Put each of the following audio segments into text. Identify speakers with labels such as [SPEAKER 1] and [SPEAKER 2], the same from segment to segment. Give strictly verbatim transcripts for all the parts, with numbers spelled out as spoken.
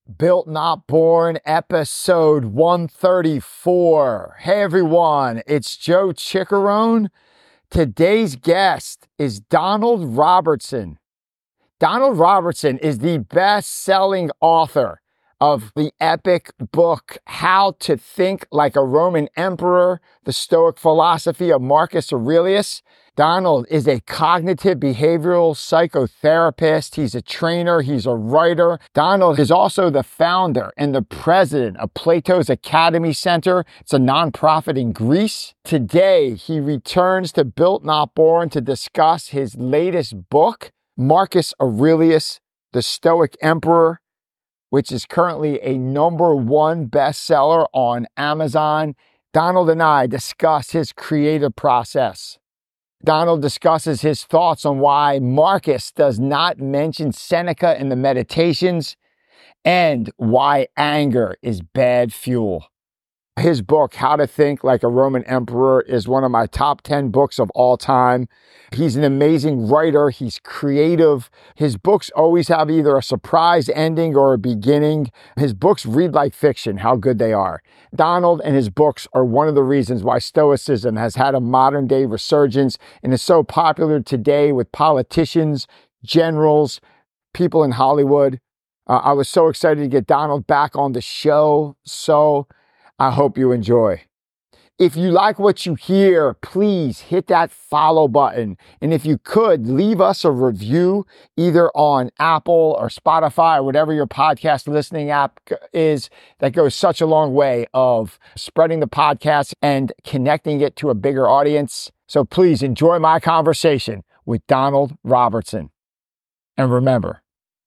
[SPEAKER 1] Built Not Born, episode one thirty-four. Hey everyone, it's Joe Ciccarone. Today's guest is Donald Robertson. Donald Robertson is the best-selling author of the epic book, How to Think Like a Roman Emperor, the Stoic Philosophy of Marcus Aurelius. Donald is a cognitive behavioral psychotherapist. He's a trainer. He's a writer. Donald is also the founder and the president of Plato's Academy Center. It's a nonprofit in Greece. Today, he returns to Built Not Born to discuss his latest book, Marcus Aurelius, the Stoic Emperor, which is currently a number one bestseller on Amazon. Donald and I discuss his creative process. Donald discusses his thoughts on why Marcus does not mention Seneca in the Meditations and why anger is bad fuel. His book, How to Think Like a Roman Emperor, is one of my top ten books of all time. He's an amazing writer. He's creative. His books always have either a surprise ending or a beginning. His books read like fiction, how good they are. Donald and his books are one of the reasons why Stoicism has had a modern day resurgence and is so popular today with politicians, generals, people in Hollywood. Uh, I was so excited to get Donald back on the show. So I hope you enjoy. If you like what you hear, please hit that follow button. And if you could, leave us a review either on Apple or Spotify or whatever your podcast listening app is. That goes such a long way of spreading the podcast and connecting it to a bigger audience. So please enjoy my conversation with Donald Robertson. And remember,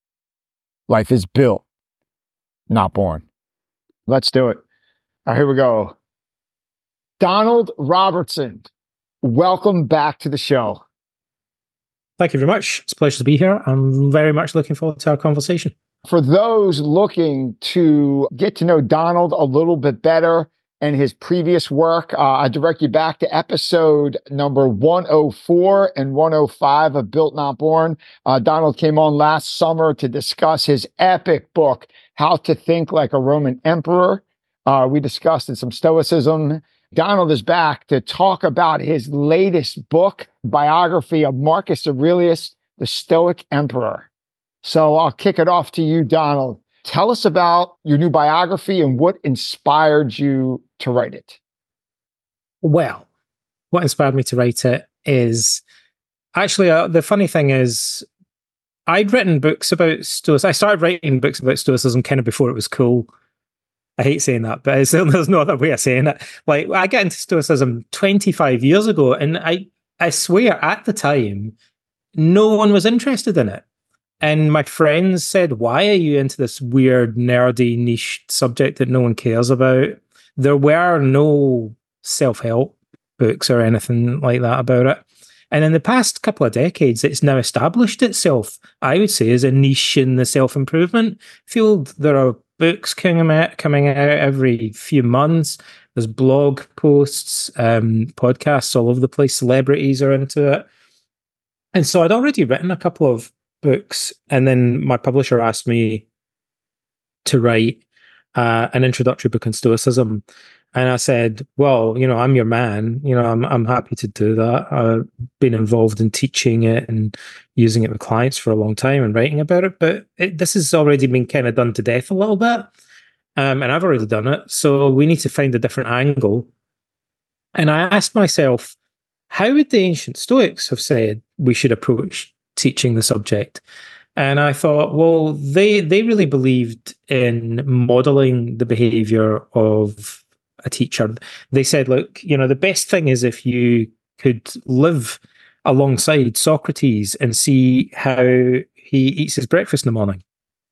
[SPEAKER 1] life is built, not born. Let's do it. All right, here we go. Donald Robertson, welcome back to the show.
[SPEAKER 2] Thank you very much. It's a pleasure to be here. I'm very much looking forward to our conversation.
[SPEAKER 1] For those looking to get to know Donald a little bit better and his previous work, uh, I direct you back to episode number one oh four and one oh five of Built Not Born. Uh, Donald came on last summer to discuss his epic book, How to Think Like a Roman Emperor. Uh, we discussed some Stoicism. Donald is back to talk about his latest book, biography of Marcus Aurelius, the Stoic Emperor. So I'll kick it off to you, Donald. Tell us about your new biography and what inspired you to write it.
[SPEAKER 2] Well, what inspired me to write it is actually uh, the funny thing is I'd written books about Stoicism. I started writing books about Stoicism kind of before it was cool. I hate saying that, but it's, there's no other way of saying it. Like, I got into Stoicism twenty-five years ago, and I, I swear at the time, no one was interested in it. And my friends said, why are you into this weird, nerdy, niche subject that no one cares about? There were no self-help books or anything like that about it. And in the past couple of decades, it's now established itself, I would say, as a niche in the self-improvement field. There are books coming out, coming out every few months. There's blog posts, um, podcasts all over the place. Celebrities are into it. And so I'd already written a couple of books, and then my publisher asked me to write uh, an introductory book on Stoicism. And I said, well, you know, I'm your man. You know, I'm I'm happy to do that. I've been involved in teaching it and using it with clients for a long time and writing about it. But it, this has already been kind of done to death a little bit. Um, and I've already done it. So we need to find a different angle. And I asked myself, how would the ancient Stoics have said we should approach teaching the subject? And I thought, well, they they really believed in modeling the behavior of a teacher. They said, look, you know, the best thing is if you could live alongside Socrates and see how he eats his breakfast in the morning.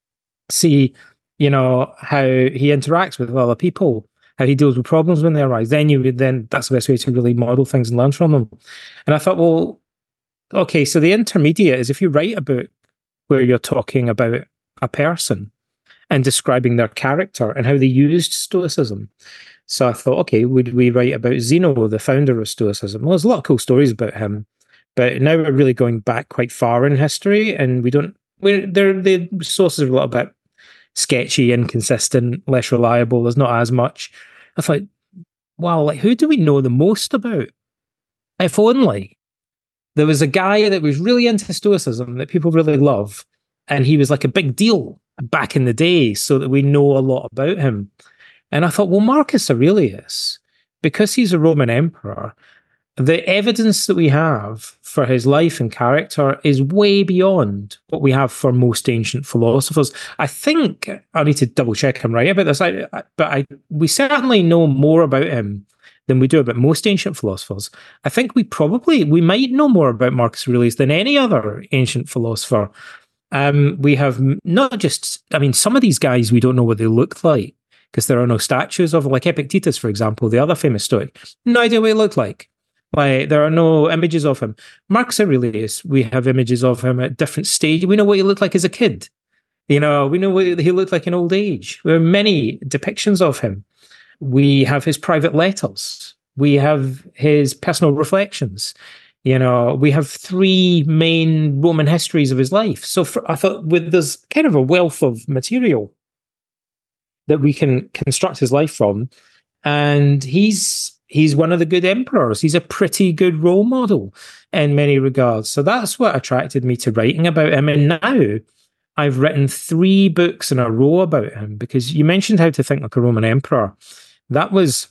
[SPEAKER 2] See, you know, how he interacts with other people, how he deals with problems when they arise. Then you would then that's the best way to really model things and learn from them. And I thought, well, okay, so the intermediate is if you write a book where you're talking about a person and describing their character and how they used Stoicism. So I thought, okay, would we write about Zeno, the founder of Stoicism? Well, there's a lot of cool stories about him, but now we're really going back quite far in history, and we don't. We're, the sources are a little bit sketchy, inconsistent, less reliable. There's not as much. I thought, wow, like who do we know the most about? If only there was a guy that was really into Stoicism that people really love, and he was like a big deal back in the day, so that we know a lot about him. And I thought, well, Marcus Aurelius, because he's a Roman emperor, the evidence that we have for his life and character is way beyond what we have for most ancient philosophers. I think I need to double check I'm right about this, I, I, but I we certainly know more about him than we do about most ancient philosophers. I think we probably we might know more about Marcus Aurelius than any other ancient philosopher. Um, we have not just, I mean, some of these guys we don't know what they looked like because there are no statues of, like Epictetus, for example, the other famous Stoic. No idea what he looked like. Like, there are no images of him. Marcus Aurelius, we have images of him at different stages. We know what he looked like as a kid. You know, we know what he looked like in old age. There are many depictions of him. We have his private letters. We have his personal reflections. You know, we have three main Roman histories of his life. So for, I thought with there's kind of a wealth of material that we can construct his life from. And he's he's one of the good emperors. He's a pretty good role model in many regards. So that's what attracted me to writing about him. And now I've written three books in a row about him, because you mentioned How to Think Like a Roman Emperor. That was,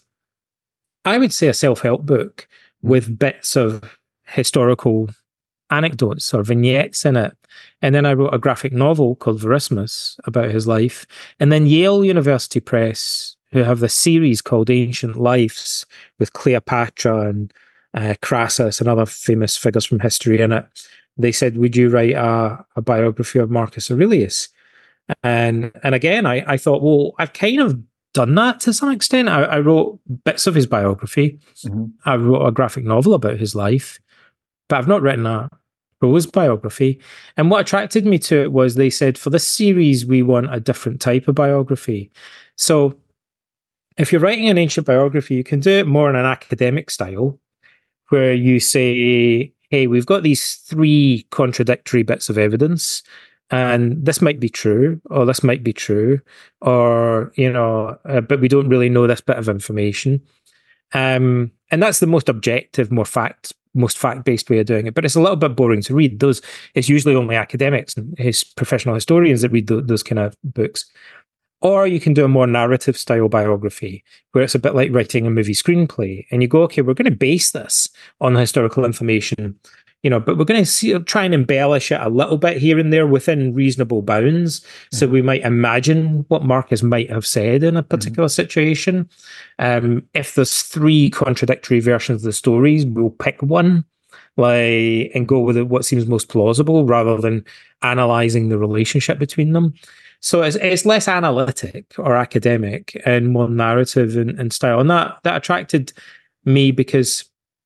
[SPEAKER 2] I would say, a self-help book with bits of historical anecdotes or vignettes in it. And then I wrote a graphic novel called Verismus about his life. And then Yale University Press, who have the series called Ancient Lives with Cleopatra and uh, Crassus and other famous figures from history in it, they said, would you write a, a biography of Marcus Aurelius? And and again, I, I thought, well, I've kind of done that to some extent. I, I wrote bits of his biography. Mm-hmm. I wrote a graphic novel about his life, but I've not written a prose biography. And what attracted me to it was they said, for this series, we want a different type of biography. So if you're writing an ancient biography, you can do it more in an academic style, where you say, hey, we've got these three contradictory bits of evidence, and this might be true, or this might be true, or, you know, uh, but we don't really know this bit of information. Um, and that's the most objective, more fact, most fact-based way of doing it. But it's a little bit boring to read. Those, it's usually only academics and his professional historians that read th- those kind of books. Or you can do a more narrative style biography, where it's a bit like writing a movie screenplay. And you go, okay, we're going to base this on the historical information, you know, but we're going to see, try and embellish it a little bit here and there within reasonable bounds. Mm-hmm. So we might imagine what Marcus might have said in a particular mm-hmm. situation. Um, if there's three contradictory versions of the stories, we'll pick one, like, and go with what seems most plausible, rather than analyzing the relationship between them. So it's, it's less analytic or academic and more narrative in, in style. And that, that attracted me because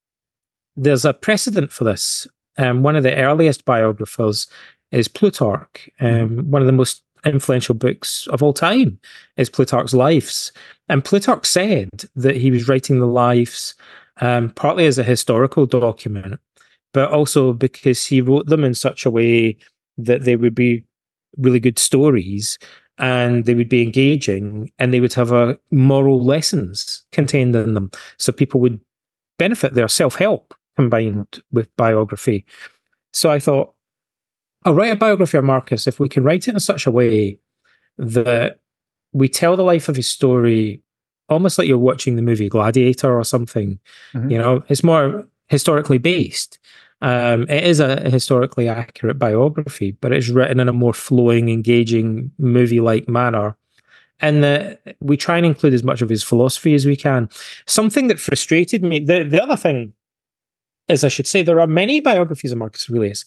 [SPEAKER 2] there's a precedent for this. Um, one of the earliest biographers is Plutarch. Um, one of the most influential books of all time is Plutarch's Lives. And Plutarch said that he was writing the lives um, partly as a historical document, but also because he wrote them in such a way that they would be really good stories, and they would be engaging, and they would have a moral lessons contained in them. So people would benefit. Their self-help combined with biography. So I thought, I'll write a biography of Marcus if we can write it in such a way that we tell the life of his story almost like you're watching the movie Gladiator or something. Mm-hmm. You know, it's more historically based. Um, it is a historically accurate biography, but it's written in a more flowing, engaging, movie-like manner. And the, we try and include as much of his philosophy as we can. Something that frustrated me, the, the other thing is, I should say, there are many biographies of Marcus Aurelius.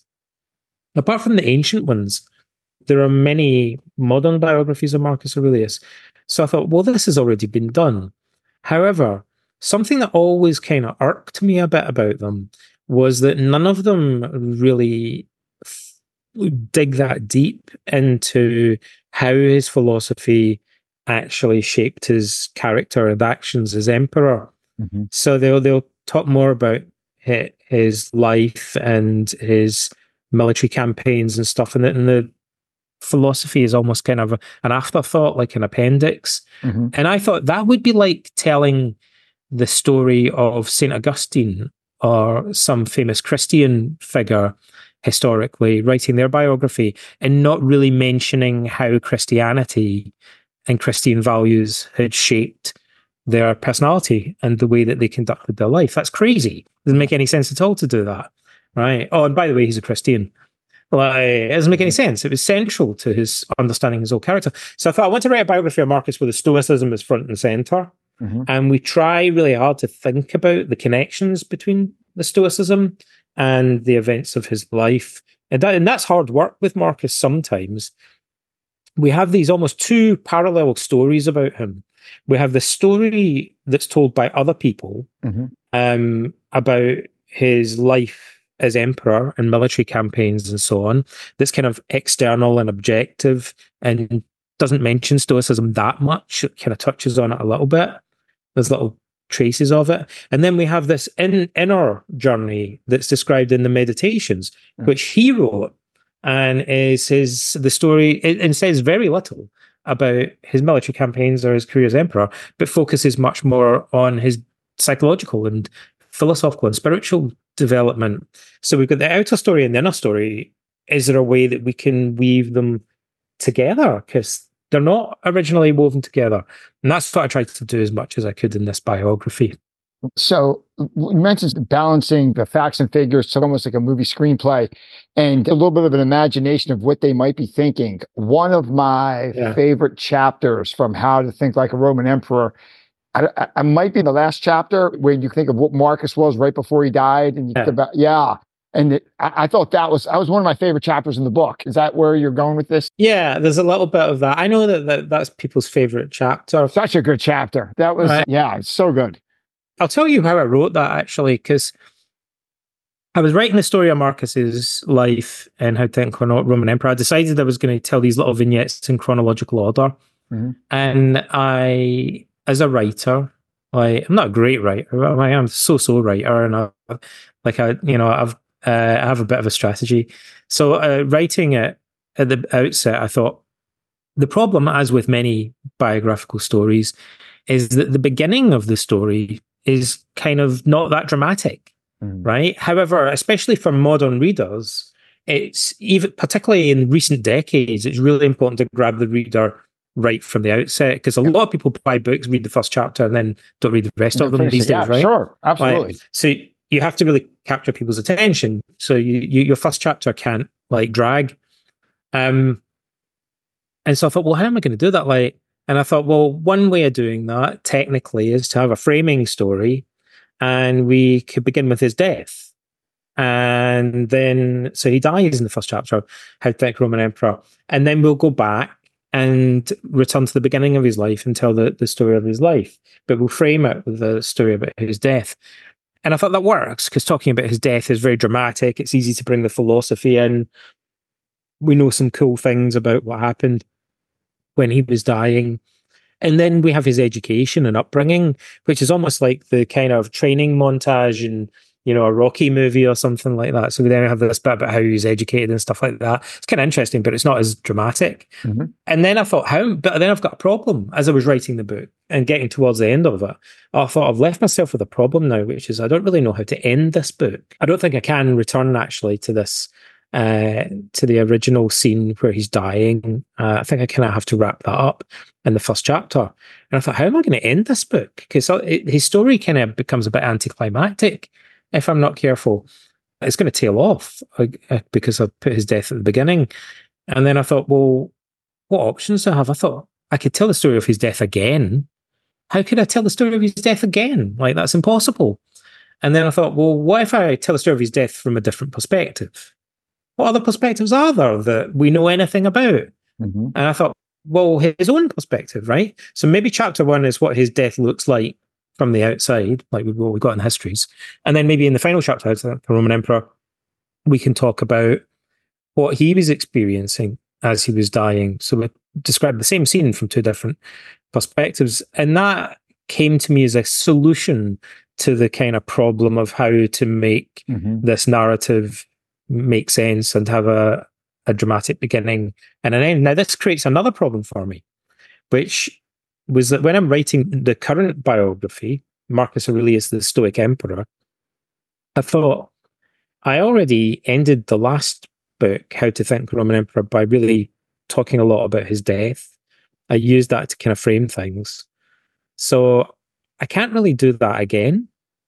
[SPEAKER 2] Apart from the ancient ones, there are many modern biographies of Marcus Aurelius. So I thought, well, this has already been done. However, something that always kind of irked me a bit about them was that none of them really f- dig that deep into how his philosophy actually shaped his character and actions as emperor. Mm-hmm. So they'll they'll talk more about his life and his military campaigns and stuff, and the, and the philosophy is almost kind of a, an afterthought, like an appendix.
[SPEAKER 1] Mm-hmm.
[SPEAKER 2] And I thought that would be like telling the story of Saint Augustine or some famous Christian figure historically, writing their biography and not really mentioning how Christianity and Christian values had shaped their personality and the way that they conducted their life. That's crazy. Doesn't make any sense at all to do that, right? Oh, and by the way, he's a Christian. Like, it doesn't make any sense. It was central to his understanding his whole character. So I thought I want to write a biography of Marcus where the Stoicism is front and center.
[SPEAKER 1] Mm-hmm.
[SPEAKER 2] And we try really hard to think about the connections between the Stoicism and the events of his life. And, that, and that's hard work with Marcus sometimes. We have these almost two parallel stories about him. We have the story that's told by other people
[SPEAKER 1] Mm-hmm.
[SPEAKER 2] um, about his life as emperor and military campaigns and so on, that's kind of external and objective and doesn't mention Stoicism that much. It kind of touches on it a little bit. There's little traces of it. And then we have this in, inner journey that's described in the Meditations, mm. which he wrote, and is his the story, it, and says very little about his military campaigns or his career as emperor, but focuses much more on his psychological and philosophical and spiritual development. So we've got the outer story and the inner story. Is there a way that we can weave them together? Because they're not originally woven together. And that's what I tried to do as much as I could in this biography.
[SPEAKER 1] So you mentioned balancing the facts and figures, so almost like a movie screenplay, and a little bit of an imagination of what they might be thinking. One of my yeah. favorite chapters from How to Think Like a Roman Emperor, I, I, I might be the last chapter where you think of what Marcus was right before he died, and you
[SPEAKER 2] yeah.
[SPEAKER 1] think about yeah. And it, I, I thought that was that was one of my favorite chapters in the book. Is that where you're going with this?
[SPEAKER 2] Yeah, there's a little bit of that. I know that, that that's people's favorite chapter.
[SPEAKER 1] Such a good chapter. That was right. yeah, it's so good.
[SPEAKER 2] I'll tell you how I wrote that actually, because I was writing the story of Marcus's life and how to think like a Roman emperor. I decided I was going to tell these little vignettes in chronological order, mm-hmm. and I. As a writer, like I'm not a great writer. I am so-so writer, and I, like I, you know, I've uh, I have a bit of a strategy. So uh, writing it at the outset, I thought the problem, as with many biographical stories, is that the beginning of the story is kind of not that dramatic, mm. right? However, especially for modern readers, it's even particularly in recent decades, it's really important to grab the reader right from the outset, because a lot of people buy books, read the first chapter, and then don't read the rest of them these days,
[SPEAKER 1] yeah,
[SPEAKER 2] right?
[SPEAKER 1] Sure, absolutely.
[SPEAKER 2] Like, so you have to really capture people's attention. So you, you your first chapter can't like drag. Um, and so I thought, well, how am I going to do that? Like, and I thought, well, one way of doing that technically is to have a framing story, and we could begin with his death. And then, so he dies in the first chapter, How to Think Roman Emperor, and then we'll go back and return to the beginning of his life and tell the, the story of his life. But we'll frame it with the story about his death. And I thought that works, because talking about his death is very dramatic. It's easy to bring the philosophy in. We know some cool things about what happened when he was dying. And then we have his education and upbringing, which is almost like the kind of training montage in, you know, a Rocky movie or something like that. So we then have this bit about how he was educated and stuff like that. It's kind of interesting, but it's not as dramatic. Mm-hmm. And then I thought, how? But then I've got a problem as I was writing the book and getting towards the end of it. I thought, I've left myself with a problem now, which is I don't really know how to end this book. I don't think I can return actually to this, uh, to the original scene where he's dying. Uh, I think I kind of have to wrap that up in the first chapter. And I thought, how am I going to end this book? Because his story kind of becomes a bit anticlimactic. If I'm not careful, it's going to tail off uh, because I put his death at the beginning. And then I thought, well, what options do I have? I thought I could tell the story of his death again. How could I tell the story of his death again? Like, that's impossible. And then I thought, well, what if I tell the story of his death from a different perspective? What other perspectives are there that we know anything about? Mm-hmm. And I thought, well, his own perspective, right? So maybe chapter one is what his death looks like from the outside, like what we've got in histories. And then maybe in the final chapter, the Roman Emperor, we can talk about what he was experiencing as he was dying. So we describe the same scene from two different perspectives. And that came to me as a solution to the kind of problem of how to make mm-hmm. this narrative make sense and have a, a dramatic beginning and an end. Now, this creates another problem for me, which was that when I'm writing the current biography, Marcus Aurelius, the Stoic Emperor, I thought I already ended the last book, How to Think the Roman Emperor, by really talking a lot about his death. I used that to kind of frame things. So I can't really do that again.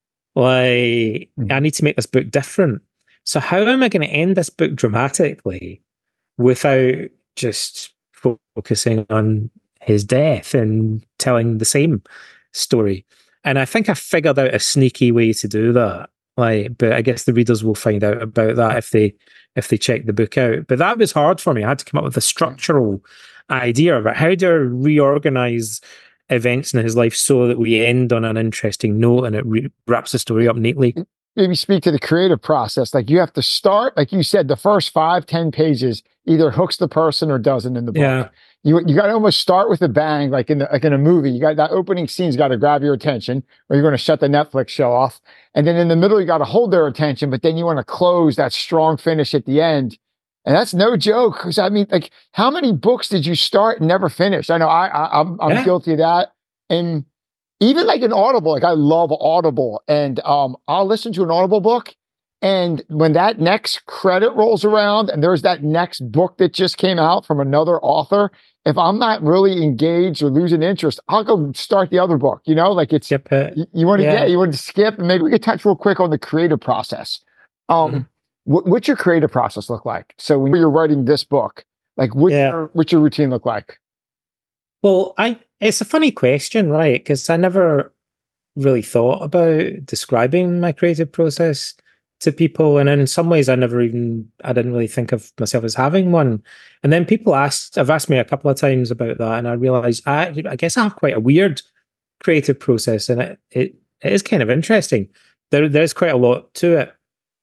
[SPEAKER 2] Like, mm. I need to make this book different. So how am I going to end this book dramatically without just focusing on his death and telling the same story? And I think I figured out a sneaky way to do that. Like, but I guess the readers will find out about that if they if they check the book out. But that was hard for me. I had to come up with a structural idea about how do I reorganize events in his life so that we end on an interesting note and it re- wraps the story up neatly.
[SPEAKER 1] Maybe speak to the creative process. Like you have to start, like you said, the first five, ten pages either hooks the person or doesn't in the book.
[SPEAKER 2] Yeah.
[SPEAKER 1] You you got to almost start with a bang, like in the, like in a movie. You got that opening scene's got to grab your attention, or you're going to shut the Netflix show off. And then in the middle, you got to hold their attention, but then you want to close that strong finish at the end. And that's no joke. Because I mean, like, how many books did you start and never finish? I know I, I I'm I'm
[SPEAKER 2] yeah.
[SPEAKER 1] guilty of that. And even like an Audible, like I love Audible, and um, I'll listen to an Audible book. And when that next credit rolls around and there's that next book that just came out from another author, if I'm not really engaged or losing interest, I'll go start the other book. You know, like it's,
[SPEAKER 2] skip it.
[SPEAKER 1] you, you want to
[SPEAKER 2] yeah.
[SPEAKER 1] get, you want to skip, and maybe we could touch real quick on the creative process. Um, mm-hmm. what, what's your creative process look like? So when you're writing this book, like what's, yeah. your, what's your routine look like?
[SPEAKER 2] Well, I it's a funny question, right? Because I never really thought about describing my creative process to people, and in some ways I never even I didn't really think of myself as having one. And then people asked have asked me a couple of times about that, and I realized I I guess I have quite a weird creative process, and it it, it is kind of interesting. There there's quite a lot to it.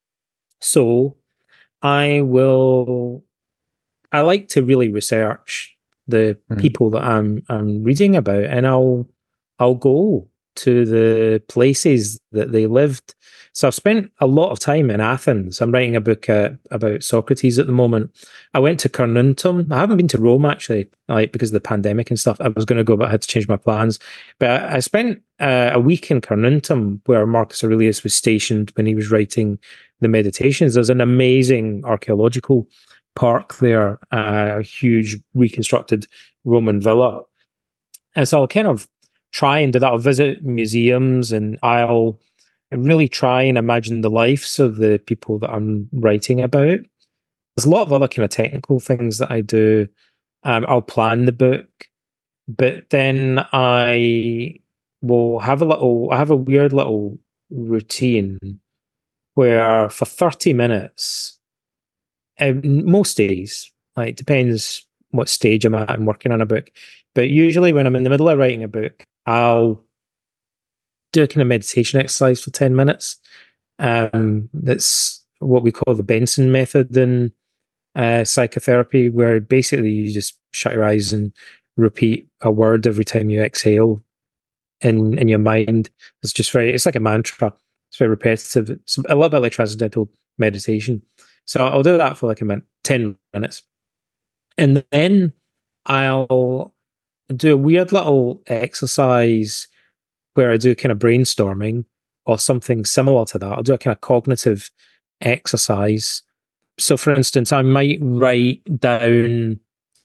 [SPEAKER 2] So I will I like to really research the mm. people that I'm I'm reading about, and I'll I'll go to the places that they lived. So I've spent a lot of time in Athens. I'm writing a book uh, about Socrates at the moment. I went to Carnuntum. I haven't been to Rome actually, like because of the pandemic and stuff. I was going to go, but I had to change my plans. But I, I spent uh, a week in Carnuntum, where Marcus Aurelius was stationed when he was writing the Meditations. There's an amazing archaeological park there, uh, a huge reconstructed Roman villa. And so I'll kind of try and do that. I'll visit museums, and I'll really try and imagine the lives of the people that I'm writing about. There's a lot of other kind of technical things that I do. Um, I'll plan the book, but then I will have a little, I have a weird little routine where for thirty minutes, um, most days, like it depends what stage I'm at, I'm working on a book. But usually when I'm in the middle of writing a book, I'll do a kind of meditation exercise for ten minutes. Um, that's what we call the Benson method in uh, psychotherapy, where basically you just shut your eyes and repeat a word every time you exhale in, in your mind. It's just very, it's like a mantra. It's very repetitive. It's a little bit like transcendental meditation. So I'll do that for like a minute, ten minutes. And then I'll do a weird little exercise where I do kind of brainstorming or something similar to that. I'll do a kind of cognitive exercise. So, for instance, I might write down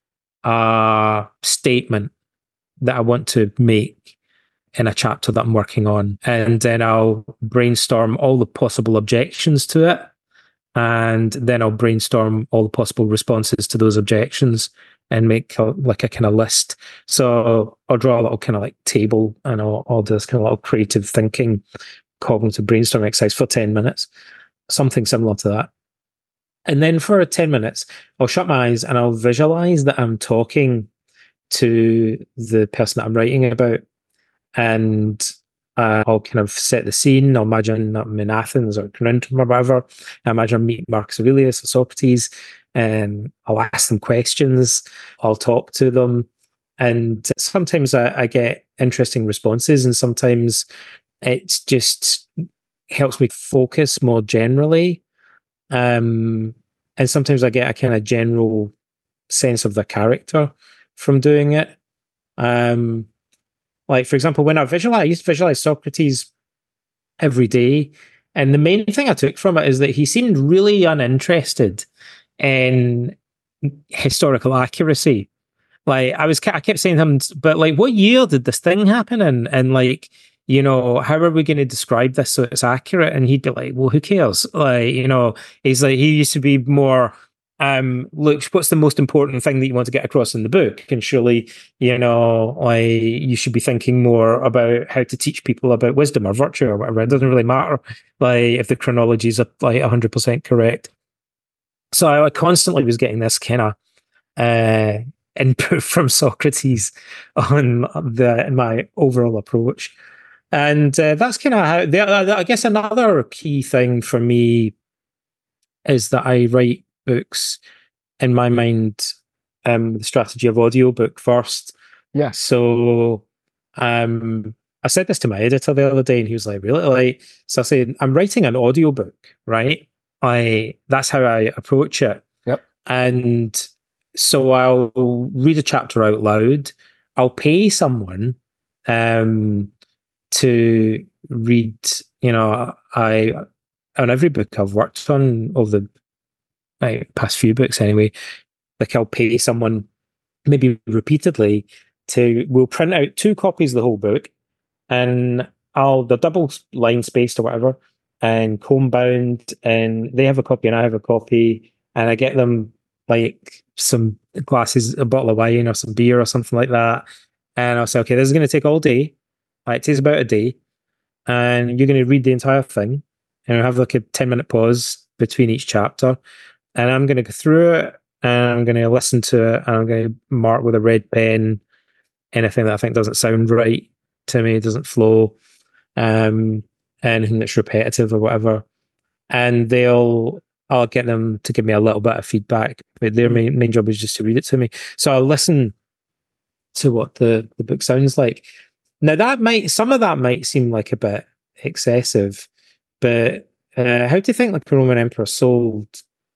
[SPEAKER 2] a statement that I want to make in a chapter that I'm working on, and then I'll brainstorm all the possible objections to it, and then I'll brainstorm all the possible responses to those objections and make a, like a kind of list. So I'll draw a little kind of like table, and I'll, I'll do this kind of little creative thinking, cognitive brainstorming exercise for ten minutes, something similar to that. And then for ten minutes, I'll shut my eyes and I'll visualize that I'm talking to the person that I'm writing about. And uh, I'll kind of set the scene. I'll imagine I'm in Athens or Corinthum or whatever. I imagine I'm meeting Marcus Aurelius or Socrates, and I'll ask them questions. I'll talk to them. And sometimes I, I get interesting responses, and sometimes it just helps me focus more generally. Um, and sometimes I get a kind of general sense of the character from doing it. Um, like, for example, when I visualize, I used to visualize Socrates every day. And the main thing I took from it is that he seemed really uninterested in historical accuracy. Like, I was, I kept saying to him, but like, what year did this thing happen in? And like, you know, how are we going to describe this so it's accurate? And he'd be like, well, who cares? Like, you know, he's like, he used to be more, um, look, what's the most important thing that you want to get across in the book? And surely, you know, like, you should be thinking more about how to teach people about wisdom or virtue or whatever. It doesn't really matter, like, if the chronologies are like one hundred percent correct. So I constantly was getting this kind of uh, input from Socrates on the my overall approach. And uh, that's kind of how, the, I guess another key thing for me is that I write books in my mind, um, the strategy of audiobook first.
[SPEAKER 1] Yeah.
[SPEAKER 2] So um, I said this to my editor the other day, and he was like, really? Like, so I said, I'm writing an audiobook, right? I that's how I approach it.
[SPEAKER 1] Yep.
[SPEAKER 2] And so I'll read a chapter out loud. I'll pay someone um, to read, you know, I on every book I've worked on over the like, past few books anyway, like I'll pay someone maybe repeatedly to, we'll print out two copies of the whole book, and I'll, they're double line spaced or whatever, and comb bound, and they have a copy and I have a copy, and I get them like some glasses, a bottle of wine or some beer or something like that. And I'll say, okay, this is going to take all day. Like, it takes about a day, and you're going to read the entire thing, and I'll have like a ten minute pause between each chapter, and I'm going to go through it, and I'm going to listen to it, and I'm going to mark with a red pen anything that I think doesn't sound right to me, doesn't flow, um, anything that's repetitive or whatever. And they'll, I'll get them to give me a little bit of feedback, but their main, main job is just to read it to me. So I'll listen to what the, the book sounds like. Now, that might, some of that might seem like a bit excessive, but uh, how do you think like the Roman Emperor sold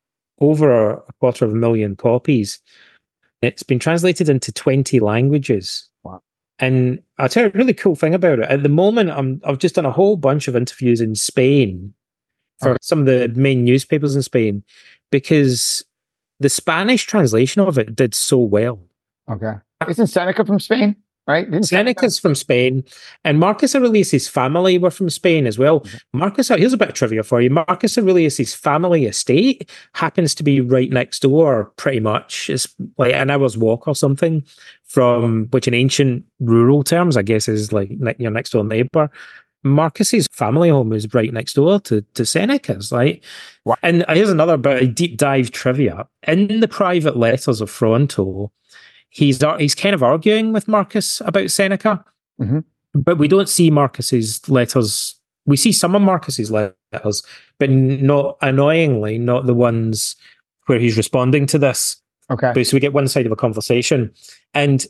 [SPEAKER 2] over a quarter of a million copies? It's been translated into twenty languages.
[SPEAKER 1] Wow.
[SPEAKER 2] And I'll tell you a really cool thing about it. At the moment, I'm, I've just done a whole bunch of interviews in Spain for okay. some of the main newspapers in Spain, because the Spanish translation of it did so well.
[SPEAKER 1] Okay. Isn't Seneca from Spain? Right? Didn't
[SPEAKER 2] Seneca's Seneca? From Spain, and Marcus Aurelius' family were from Spain as well. Mm-hmm. Marcus, here's a bit of trivia for you. Marcus Aurelius' family estate happens to be right next door, pretty much. It's like an hour's walk or something from, which in ancient rural terms, I guess, is like your next door neighbor. Marcus's family home is right next door to, to Seneca's, right? Wow. And here's another bit of deep dive trivia. In the private letters of Fronto, He's he's kind of arguing with Marcus about Seneca, mm-hmm. but we don't see Marcus's letters. We see some of Marcus's letters, but not, annoyingly, not the ones where he's responding to this.
[SPEAKER 1] Okay.
[SPEAKER 2] But so we get one side of a conversation, and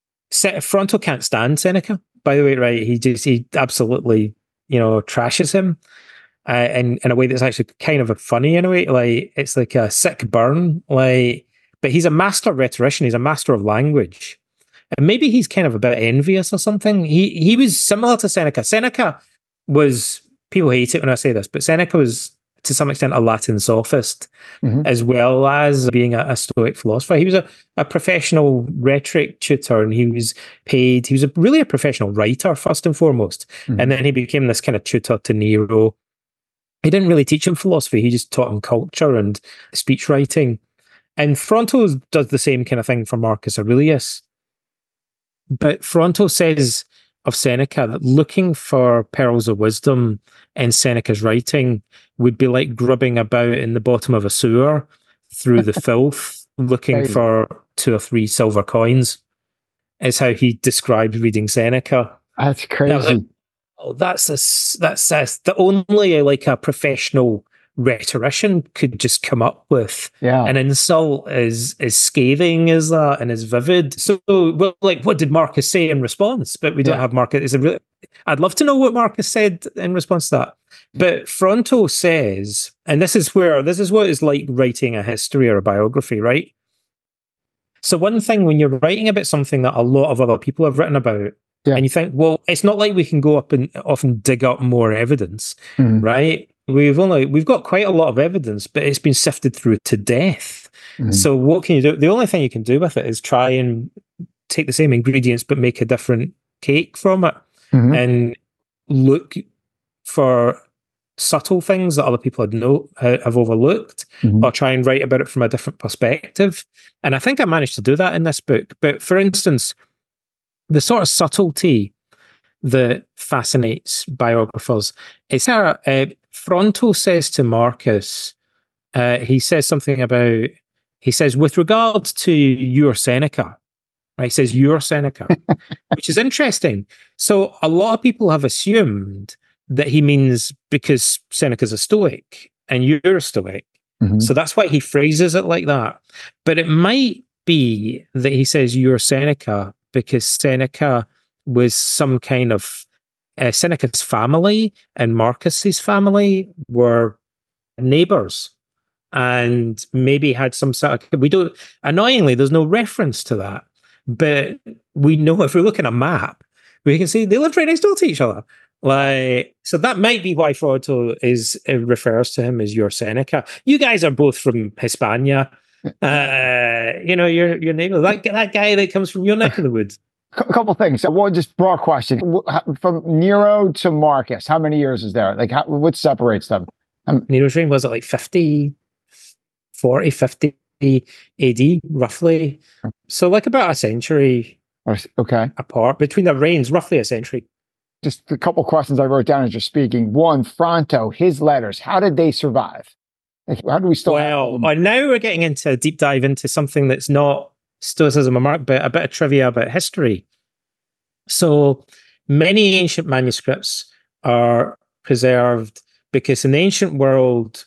[SPEAKER 2] Fronto can't stand Seneca. By the way, right? He just he absolutely you know trashes him, uh, and in a way that's actually kind of funny in a way. Like, it's like a sick burn, like. But he's a master rhetorician. He's a master of language. And maybe he's kind of a bit envious or something. He he was similar to Seneca. Seneca was, people hate it when I say this, but Seneca was, to some extent, a Latin sophist, mm-hmm. as well as being a, a Stoic philosopher. He was a, a professional rhetoric tutor, and he was paid, he was a, really a professional writer, first and foremost. Mm-hmm. And then he became this kind of tutor to Nero. He didn't really teach him philosophy. He just taught him culture and speech writing. And Fronto does the same kind of thing for Marcus Aurelius. But Fronto says of Seneca that looking for pearls of wisdom in Seneca's writing would be like grubbing about in the bottom of a sewer through the filth, looking Crazy. for two or three silver coins, is how he described reading Seneca.
[SPEAKER 1] That's crazy.
[SPEAKER 2] Now, oh, that's a, that's a, the only like a professional rhetorician could just come up with
[SPEAKER 1] Yeah.
[SPEAKER 2] an insult as as scathing as that and as vivid. So, well, like, what did Marcus say in response? But we don't
[SPEAKER 1] Yeah.
[SPEAKER 2] have Marcus. Is a really, I'd love to know what Marcus said in response to that. But Fronto says, and this is where this is what it's like writing a history or a biography, right? So one thing when you're writing about something that a lot of other people have written about,
[SPEAKER 1] yeah.
[SPEAKER 2] and you think, well, it's not like we can go up and often dig up more evidence,
[SPEAKER 1] mm-hmm.
[SPEAKER 2] right? We've only we've got quite a lot of evidence, but it's been sifted through to death. Mm-hmm. So what can you do? The only thing you can do with it is try and take the same ingredients but make a different cake from it, mm-hmm. and look for subtle things that other people had no, have overlooked, mm-hmm. or try and write about it from a different perspective. And I think I managed to do that in this book. But for instance, the sort of subtlety that fascinates biographers is how uh, Fronto says to Marcus, uh, he says something about, he says, with regards to your Seneca, right? He says, your Seneca, which is interesting. So a lot of people have assumed that he means because Seneca's a Stoic and you're a Stoic. Mm-hmm. So that's why he phrases it like that. But it might be that he says you're Seneca because Seneca was some kind of, uh, Seneca's family and Marcus's family were neighbors and maybe had some sort of, we don't, annoyingly, there's no reference to that. But we know if we look at a map, we can see they lived right next door to each other. Like, so that might be why Fronto is uh, refers to him as your Seneca. You guys are both from Hispania. Uh, you know, your your neighbor, that that guy that comes from your neck of the woods.
[SPEAKER 1] A couple things. So, one just broad question: from Nero to Marcus, how many years is there? Like, how, what separates them?
[SPEAKER 2] Um, Nero's reign was it like fifty, forty, fifty A D, roughly. So, like about a century.
[SPEAKER 1] Okay.
[SPEAKER 2] Apart between the reigns, roughly a century.
[SPEAKER 1] Just a couple questions I wrote down as you're speaking. One, Fronto, his letters, how did they survive? Like, how do we still?
[SPEAKER 2] Well, uh, now we're getting into a deep dive into something that's not Stoicism or Mark, but a bit of trivia about history. So many ancient manuscripts are preserved because in the ancient world,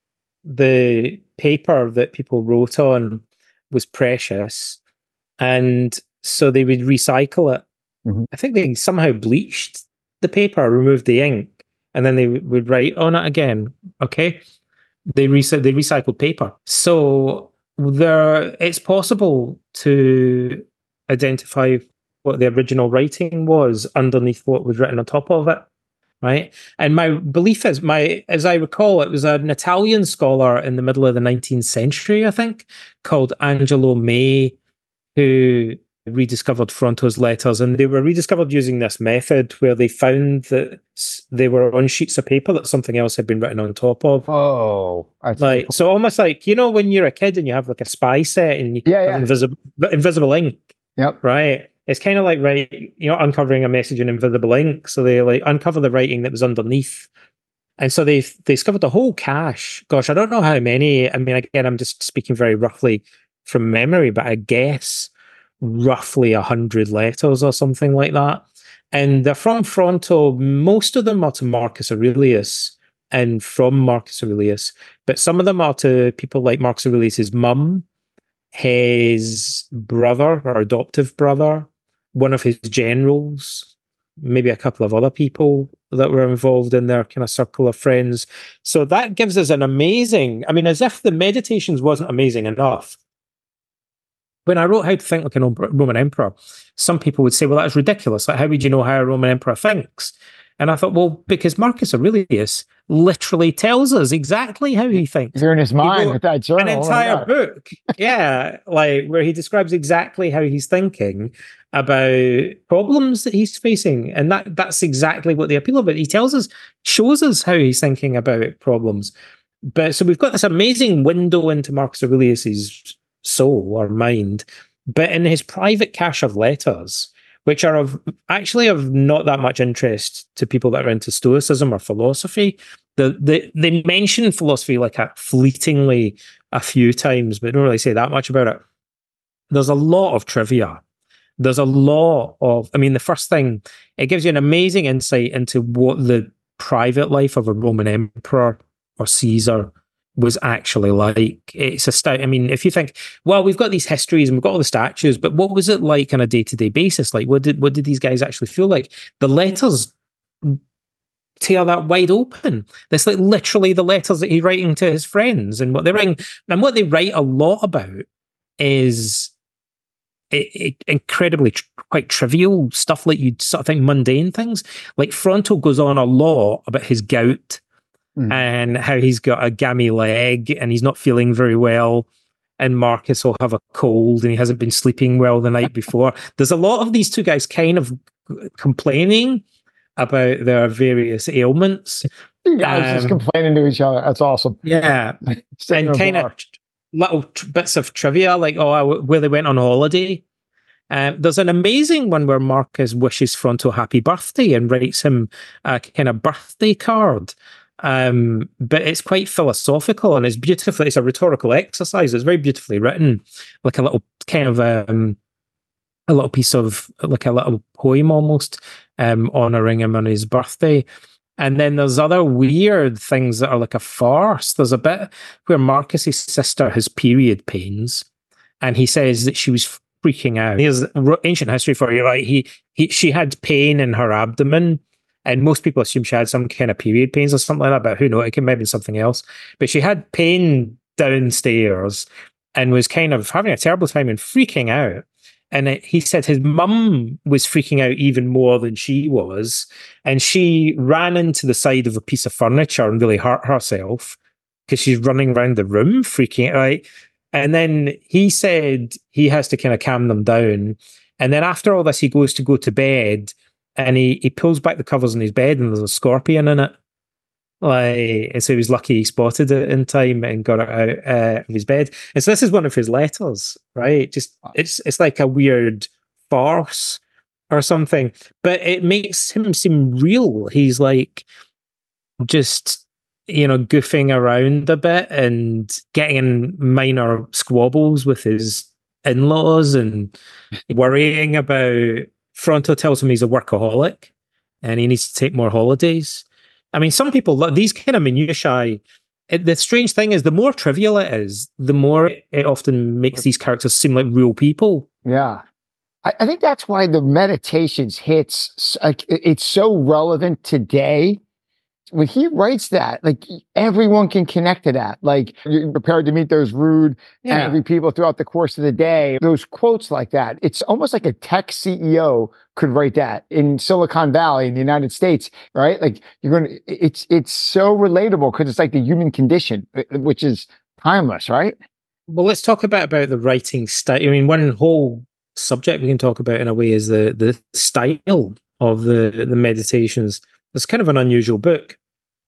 [SPEAKER 2] the paper that people wrote on was precious, and so they would recycle it. Mm-hmm. I think they somehow bleached the paper, removed the ink, and then they w- would write on it again. Okay, they recy- they recycled paper, so there it's possible to identify what the original writing was underneath what was written on top of it, right? And my belief is, my as I recall, it was an Italian scholar in the middle of the nineteenth century, I think, called Angelo May, who rediscovered Fronto's letters, and they were rediscovered using this method where they found that they were on sheets of paper that something else had been written on top of.
[SPEAKER 1] Oh,
[SPEAKER 2] like so, almost like, you know, when you're a kid and you have like a spy set and you
[SPEAKER 1] yeah,
[SPEAKER 2] have
[SPEAKER 1] yeah.
[SPEAKER 2] invisible invisible ink.
[SPEAKER 1] Yep.
[SPEAKER 2] Right. It's kind of like, right, you know, uncovering a message in invisible ink. So they like uncover the writing that was underneath. And so they they discovered a whole cache. Gosh, I don't know how many. I mean, again, I'm just speaking very roughly from memory, but I guess roughly a hundred letters or something like that. And they're from Fronto. Most of them are to Marcus Aurelius and from Marcus Aurelius, but some of them are to people like Marcus Aurelius's mum, his brother or adoptive brother, one of his generals, maybe a couple of other people that were involved in their kind of circle of friends. So that gives us an amazing, I mean, as if the Meditations wasn't amazing enough. When I wrote How to Think Like a Roman Emperor, some people would say, well, that's ridiculous. Like, how would you know how a Roman emperor thinks? And I thought, well, because Marcus Aurelius literally tells us exactly how he thinks.
[SPEAKER 1] You're in his mind with that journal.
[SPEAKER 2] An entire oh book, yeah, like where he describes exactly how he's thinking about problems that he's facing. And that that's exactly what the appeal of it. He tells us, shows us how he's thinking about problems. But so we've got this amazing window into Marcus Aurelius's soul or mind, but in his private cache of letters, which are of actually of not that much interest to people that are into Stoicism or philosophy, the, the they mention philosophy like a fleetingly a few times, but don't really say that much about it. There's a lot of trivia. There's a lot of, I mean, the first thing, it gives you an amazing insight into what the private life of a Roman emperor or Caesar was actually like. It's a stout. I mean, if you think, well, we've got these histories and we've got all the statues, but what was it like on a day-to-day basis? Like, what did what did these guys actually feel like? The letters tear that wide open. That's like literally the letters that he's writing to his friends, and what they're writing, and what they write a lot about is it, it, incredibly tr- quite trivial stuff, like you'd sort of think mundane things. Like Fronto goes on a lot about his gout mm. and how he's got a gammy leg and he's not feeling very well. And Marcus will have a cold and he hasn't been sleeping well the night before. There's a lot of these two guys kind of complaining about their various ailments.
[SPEAKER 1] You guys um, just complaining to each other. That's awesome.
[SPEAKER 2] Yeah. And kind of little t- bits of trivia, like, oh, where they went on holiday. Um, there's an amazing one where Marcus wishes Fronto happy birthday and writes him a kind of birthday card. Um, but it's quite philosophical and it's beautiful. It's a rhetorical exercise. It's very beautifully written, like a little kind of um, a little piece of like a little poem almost, um, honoring him on his birthday. And then there's other weird things that are like a farce. There's a bit where Marcus's sister has period pains, and he says that she was freaking out. Here's ancient history for you, right? He, he, she had pain in her abdomen. And most people assume she had some kind of period pains or something like that, but who knows? It could maybe be something else. But she had pain downstairs and was kind of having a terrible time and freaking out. And it, he said his mum was freaking out even more than she was. And she ran into the side of a piece of furniture and really hurt herself because she's running around the room freaking out. Right? And then he said he has to kind of calm them down. And then after all this, he goes to go to bed. And he, he pulls back the covers on his bed and there's a scorpion in it. Like, and so he was lucky he spotted it in time and got it out uh, of his bed. And so this is one of his letters, right? Just it's it's like a weird farce or something, but it makes him seem real. He's like just, you know, goofing around a bit and getting in minor squabbles with his in-laws and worrying about. Fronto tells him he's a workaholic and he needs to take more holidays. I mean, some people, these kind of minutiae, it, the strange thing is the more trivial it is, the more it often makes these characters seem like real people.
[SPEAKER 1] Yeah. I, I think that's why the Meditations hits, like, it's so relevant today. When he writes that, like, everyone can connect to that. Like, you're prepared to meet those rude, yeah. angry people throughout the course of the day. Those quotes like that. It's almost like a tech C E O could write that in Silicon Valley in the United States, right? Like, you're going to, it's, it's so relatable because it's like the human condition, which is timeless, right?
[SPEAKER 2] Well, let's talk about, about the writing style. I mean, one whole subject we can talk about in a way is the, the style of the, the Meditations. It's kind of an unusual book.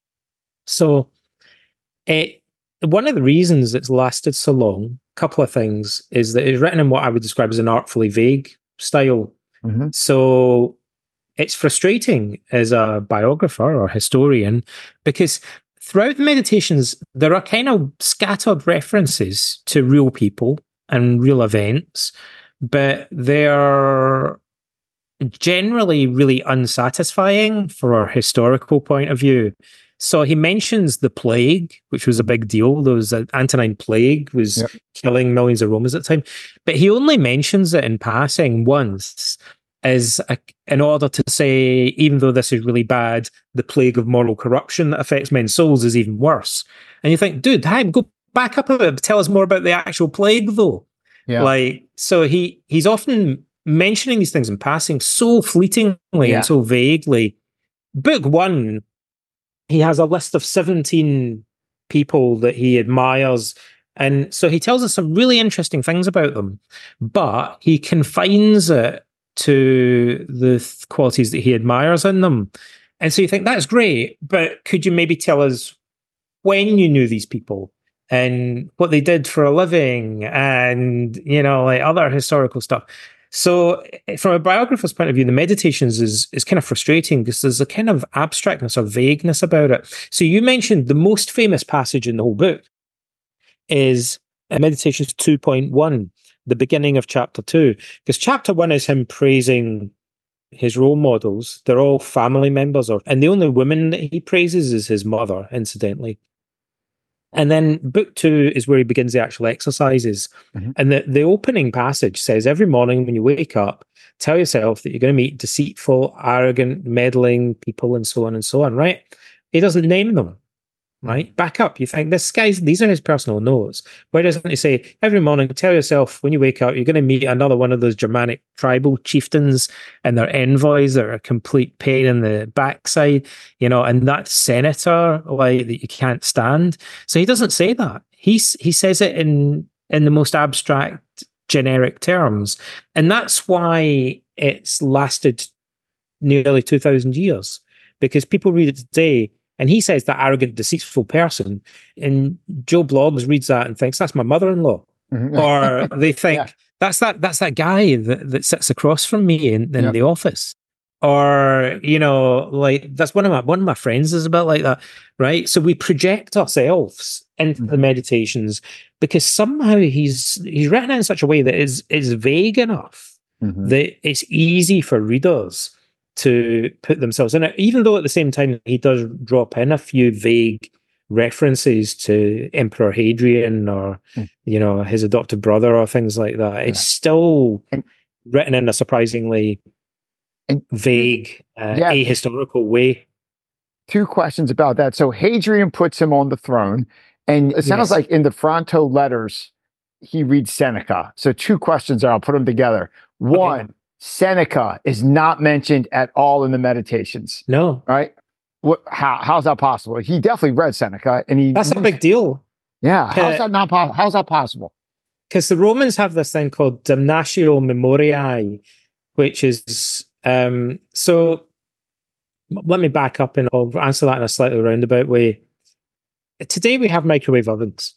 [SPEAKER 2] So, it, one of the reasons it's lasted so long, a couple of things, is that it's written in what I would describe as an artfully vague style. Mm-hmm. So, it's frustrating as a biographer or historian because throughout the Meditations, there are kind of scattered references to real people and real events, but they're generally really unsatisfying from a historical point of view. So he mentions the plague, which was a big deal. There was an Antonine plague was yep. killing millions of Romans at the time. But he only mentions it in passing once as a, in order to say, even though this is really bad, the plague of moral corruption that affects men's souls is even worse. And you think, dude, hey, go back up a bit. Tell us more about the actual plague, though. Yeah. Like, so he he's often mentioning these things in passing so fleetingly yeah. and so vaguely. Book one, he has a list of seventeen people that he admires. And so he tells us some really interesting things about them, but he confines it to the th- qualities that he admires in them. And so you think, that's great, but could you maybe tell us when you knew these people and what they did for a living and, you know, like other historical stuff? So from a biographer's point of view, the Meditations is, is kind of frustrating because there's a kind of abstractness or vagueness about it. So you mentioned the most famous passage in the whole book is Meditations two point one, the beginning of chapter two, because chapter one is him praising his role models. They're all family members, or and the only woman that he praises is his mother, incidentally. And then book two is where he begins the actual exercises. Mm-hmm. And the, the opening passage says, every morning when you wake up, tell yourself that you're going to meet deceitful, arrogant, meddling people and so on and so on, right? He doesn't name them, right? Back up. You think this guy's, these are his personal notes. Why doesn't he say, every morning, tell yourself when you wake up, you're going to meet another one of those Germanic tribal chieftains and their envoys that are a complete pain in the backside, you know, and that senator like that you can't stand. So he doesn't say that. He's, he says it in, in the most abstract, generic terms. And that's why it's lasted nearly two thousand years, because people read it today. And he says that arrogant, deceitful person, and Joe Bloggs reads that and thinks that's my mother-in-law, mm-hmm. or they think yeah. that's that that's that guy that, that sits across from me in, in yep. the office, or you know, like that's one of my one of my friends is a bit like that, right? So we project ourselves into mm-hmm. the meditations because somehow he's he's written it in such a way that is is vague enough mm-hmm. that it's easy for readers to put themselves in it, even though at the same time he does drop in a few vague references to Emperor Hadrian or, mm. you know, his adopted brother or things like that. Yeah. It's still and, written in a surprisingly and, vague, uh, yeah. ahistorical way.
[SPEAKER 1] Two questions about that. So Hadrian puts him on the throne, and it sounds yes. like in the Fronto letters, he reads Seneca. So two questions there. I'll put them together. One, okay. Seneca is not mentioned at all in the meditations.
[SPEAKER 2] No.
[SPEAKER 1] Right? What, how, how's that possible? He definitely read Seneca, and he.
[SPEAKER 2] That's a big deal.
[SPEAKER 1] Yeah. How's uh, that not possible? How's that possible?
[SPEAKER 2] Because the Romans have this thing called Damnatio Memoriae, which is, um, so let me back up and I'll answer that in a slightly roundabout way. Today we have microwave ovens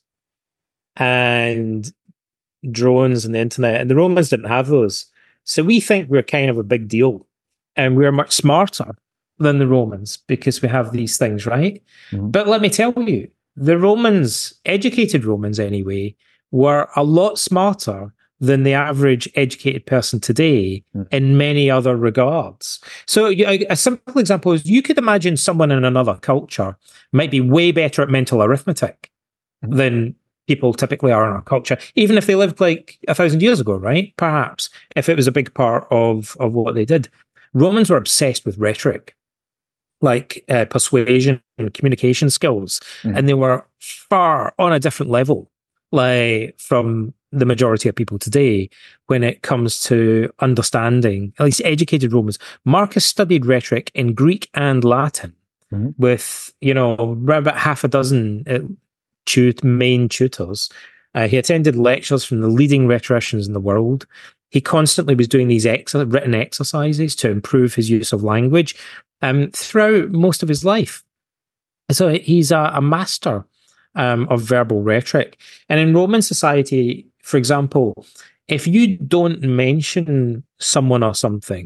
[SPEAKER 2] and drones and the internet, and the Romans didn't have those. So we think we're kind of a big deal, and we're much smarter than the Romans because we have these things, right? Mm-hmm. But let me tell you, the Romans, educated Romans anyway, were a lot smarter than the average educated person today mm-hmm. in many other regards. So a, a simple example is you could imagine someone in another culture might be way better at mental arithmetic mm-hmm. than people typically are in our culture, even if they lived like a thousand years ago, right? Perhaps, if it was a big part of, of what they did. Romans were obsessed with rhetoric, like uh, persuasion and communication skills, mm. and they were far on a different level, like from the majority of people today when it comes to understanding, at least educated Romans. Marcus studied rhetoric in Greek and Latin mm. with, you know, around about half a dozen uh, Tut- main tutors. Uh, he attended lectures from the leading rhetoricians in the world. He constantly was doing these ex- written exercises to improve his use of language um, throughout most of his life. So he's a, a master um, of verbal rhetoric. And in Roman society, for example, if you don't mention someone or something,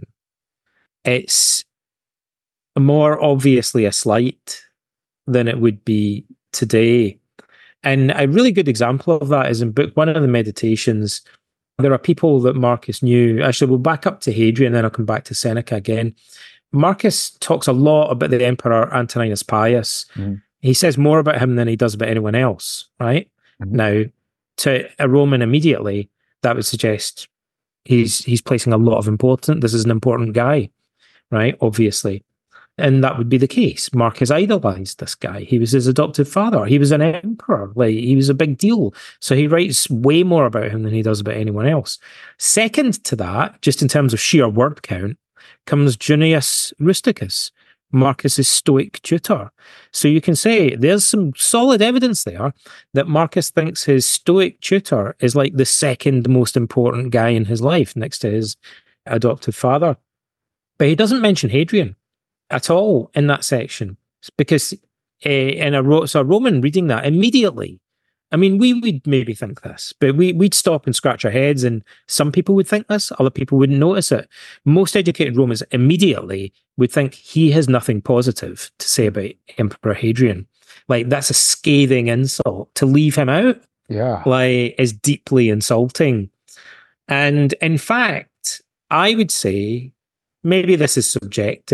[SPEAKER 2] it's more obviously a slight than it would be today. And a really good example of that is in book one of the meditations. There are people that Marcus knew. Actually, we'll back up to Hadrian, then I'll come back to Seneca again. Marcus talks a lot about the Emperor Antoninus Pius. Mm. He says more about him than he does about anyone else, right? Mm-hmm. Now, to a Roman immediately, that would suggest he's he's placing a lot of importance. This is an important guy, right? Obviously. And that would be the case. Marcus idolized this guy. He was his adopted father. He was an emperor. Like, he was a big deal. So he writes way more about him than he does about anyone else. Second to that, just in terms of sheer word count, comes Junius Rusticus, Marcus's Stoic tutor. So you can say there's some solid evidence there that Marcus thinks his Stoic tutor is like the second most important guy in his life next to his adopted father. But he doesn't mention Hadrian at all in that section, because uh, in a, so a Roman reading that immediately, I mean, we would maybe think this, but we, we'd stop and scratch our heads, and some people would think this, other people wouldn't notice it. Most educated Romans immediately would think he has nothing positive to say about Emperor Hadrian. Like, that's a scathing insult. To leave him out,
[SPEAKER 1] yeah,
[SPEAKER 2] like, is deeply insulting. And in fact, I would say, maybe this is subjective,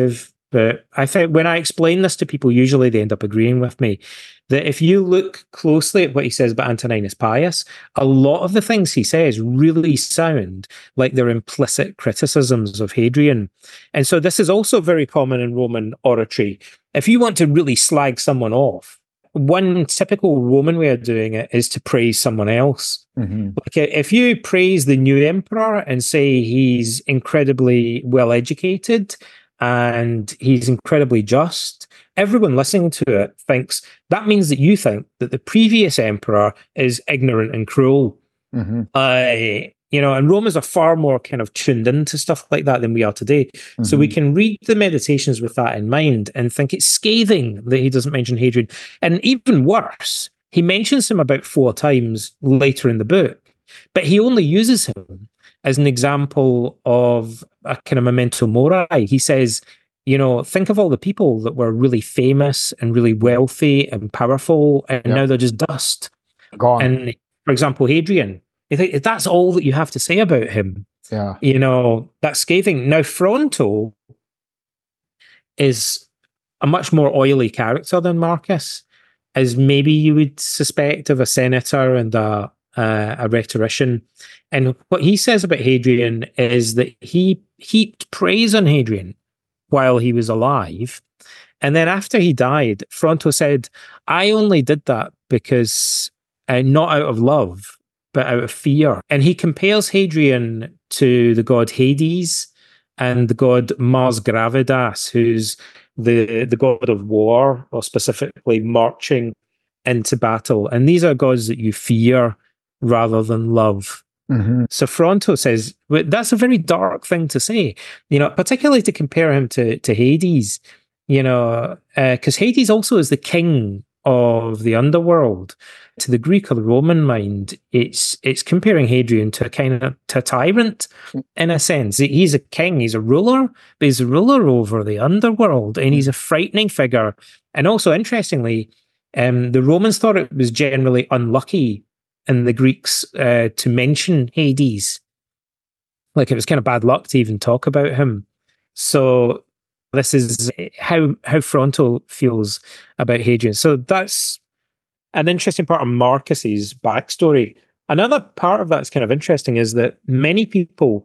[SPEAKER 2] but I think when I explain this to people, usually they end up agreeing with me, that if you look closely at what he says about Antoninus Pius, a lot of the things he says really sound like they're implicit criticisms of Hadrian. And so this is also very common in Roman oratory. If you want to really slag someone off, one typical Roman way of doing it is to praise someone else.
[SPEAKER 1] Mm-hmm.
[SPEAKER 2] Like if you praise the new emperor and say he's incredibly well educated and he's incredibly just, everyone listening to it thinks that means that you think that the previous emperor is ignorant and cruel.
[SPEAKER 1] Mm-hmm.
[SPEAKER 2] Uh, you know, and Romans are far more kind of tuned into stuff like that than we are today. Mm-hmm. So we can read the Meditations with that in mind and think it's scathing that he doesn't mention Hadrian. And even worse, he mentions him about four times later in the book, but he only uses him as an example of a kind of memento mori. He says, you know, think of all the people that were really famous and really wealthy and powerful, and yep. now they're just dust.
[SPEAKER 1] Gone.
[SPEAKER 2] And for example, Hadrian, if that's all that you have to say about him,
[SPEAKER 1] yeah,
[SPEAKER 2] you know, that's scathing. Now, Fronto is a much more oily character than Marcus, as maybe you would suspect of a senator and a, uh, a rhetorician. And what he says about Hadrian is that he heaped praise on Hadrian while he was alive. And then after he died, Fronto said, I only did that because, uh, not out of love, but out of fear. And he compares Hadrian to the god Hades and the god Mars Gravidas, who's the, the god of war, or specifically marching into battle. And these are gods that you fear rather than love.
[SPEAKER 1] Mm-hmm.
[SPEAKER 2] So Fronto says, well, that's a very dark thing to say, you know, particularly to compare him to, to Hades, you know, because uh, Hades also is the king of the underworld. To the Greek or the Roman mind, it's it's comparing Hadrian to a kind of to a tyrant in a sense. He's a king, he's a ruler, but he's a ruler over the underworld, and he's a frightening figure. And also, interestingly, um, the Romans thought it was generally unlucky in the Greeks uh, to mention Hades. Like it was kind of bad luck to even talk about him. So this is how how Fronto feels about Hadrian. So that's an interesting part of Marcus's backstory. Another part of that's kind of interesting is that many people,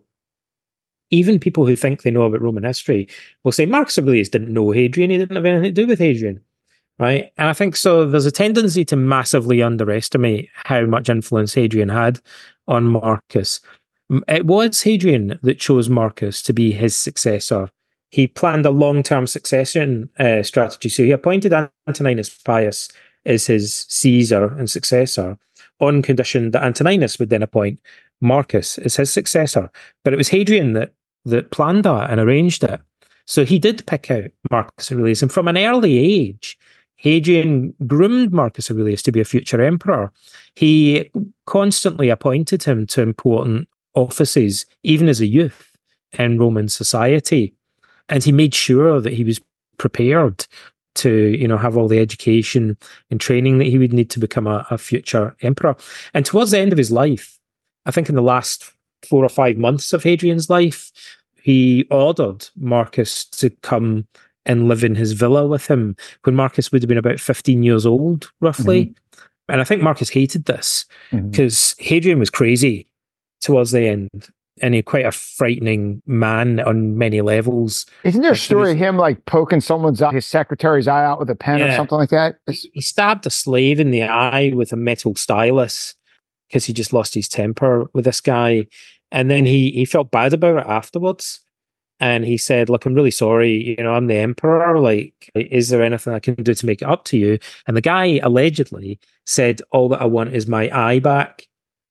[SPEAKER 2] even people who think they know about Roman history, will say Marcus Aurelius didn't know Hadrian, he didn't have anything to do with Hadrian, right? And I think so there's a tendency to massively underestimate how much influence Hadrian had on Marcus. It was Hadrian that chose Marcus to be his successor. He planned a long-term succession uh, strategy, so he appointed Antoninus Pius as his Caesar and successor, on condition that Antoninus would then appoint Marcus as his successor. But it was Hadrian that that planned that and arranged it. So he did pick out Marcus Aurelius. And from an early age, Hadrian groomed Marcus Aurelius to be a future emperor. He constantly appointed him to important offices, even as a youth in Roman society. And he made sure that he was prepared to, you know, have all the education and training that he would need to become a, a future emperor. And towards the end of his life, I think in the last four or five months of Hadrian's life, he ordered Marcus to come and live in his villa with him when Marcus would have been about fifteen years old, roughly. Mm-hmm. And I think Marcus hated this because mm-hmm. Hadrian was crazy towards the end. And he's quite a frightening man on many levels.
[SPEAKER 1] Isn't there a story of him like poking someone's eye, his secretary's eye out with a pen yeah. or something like that?
[SPEAKER 2] He, he stabbed a slave in the eye with a metal stylus because he just lost his temper with this guy. And then he, he felt bad about it afterwards. And he said, look, I'm really sorry. You know, I'm the emperor. Like, is there anything I can do to make it up to you? And the guy allegedly said, all that I want is my eye back.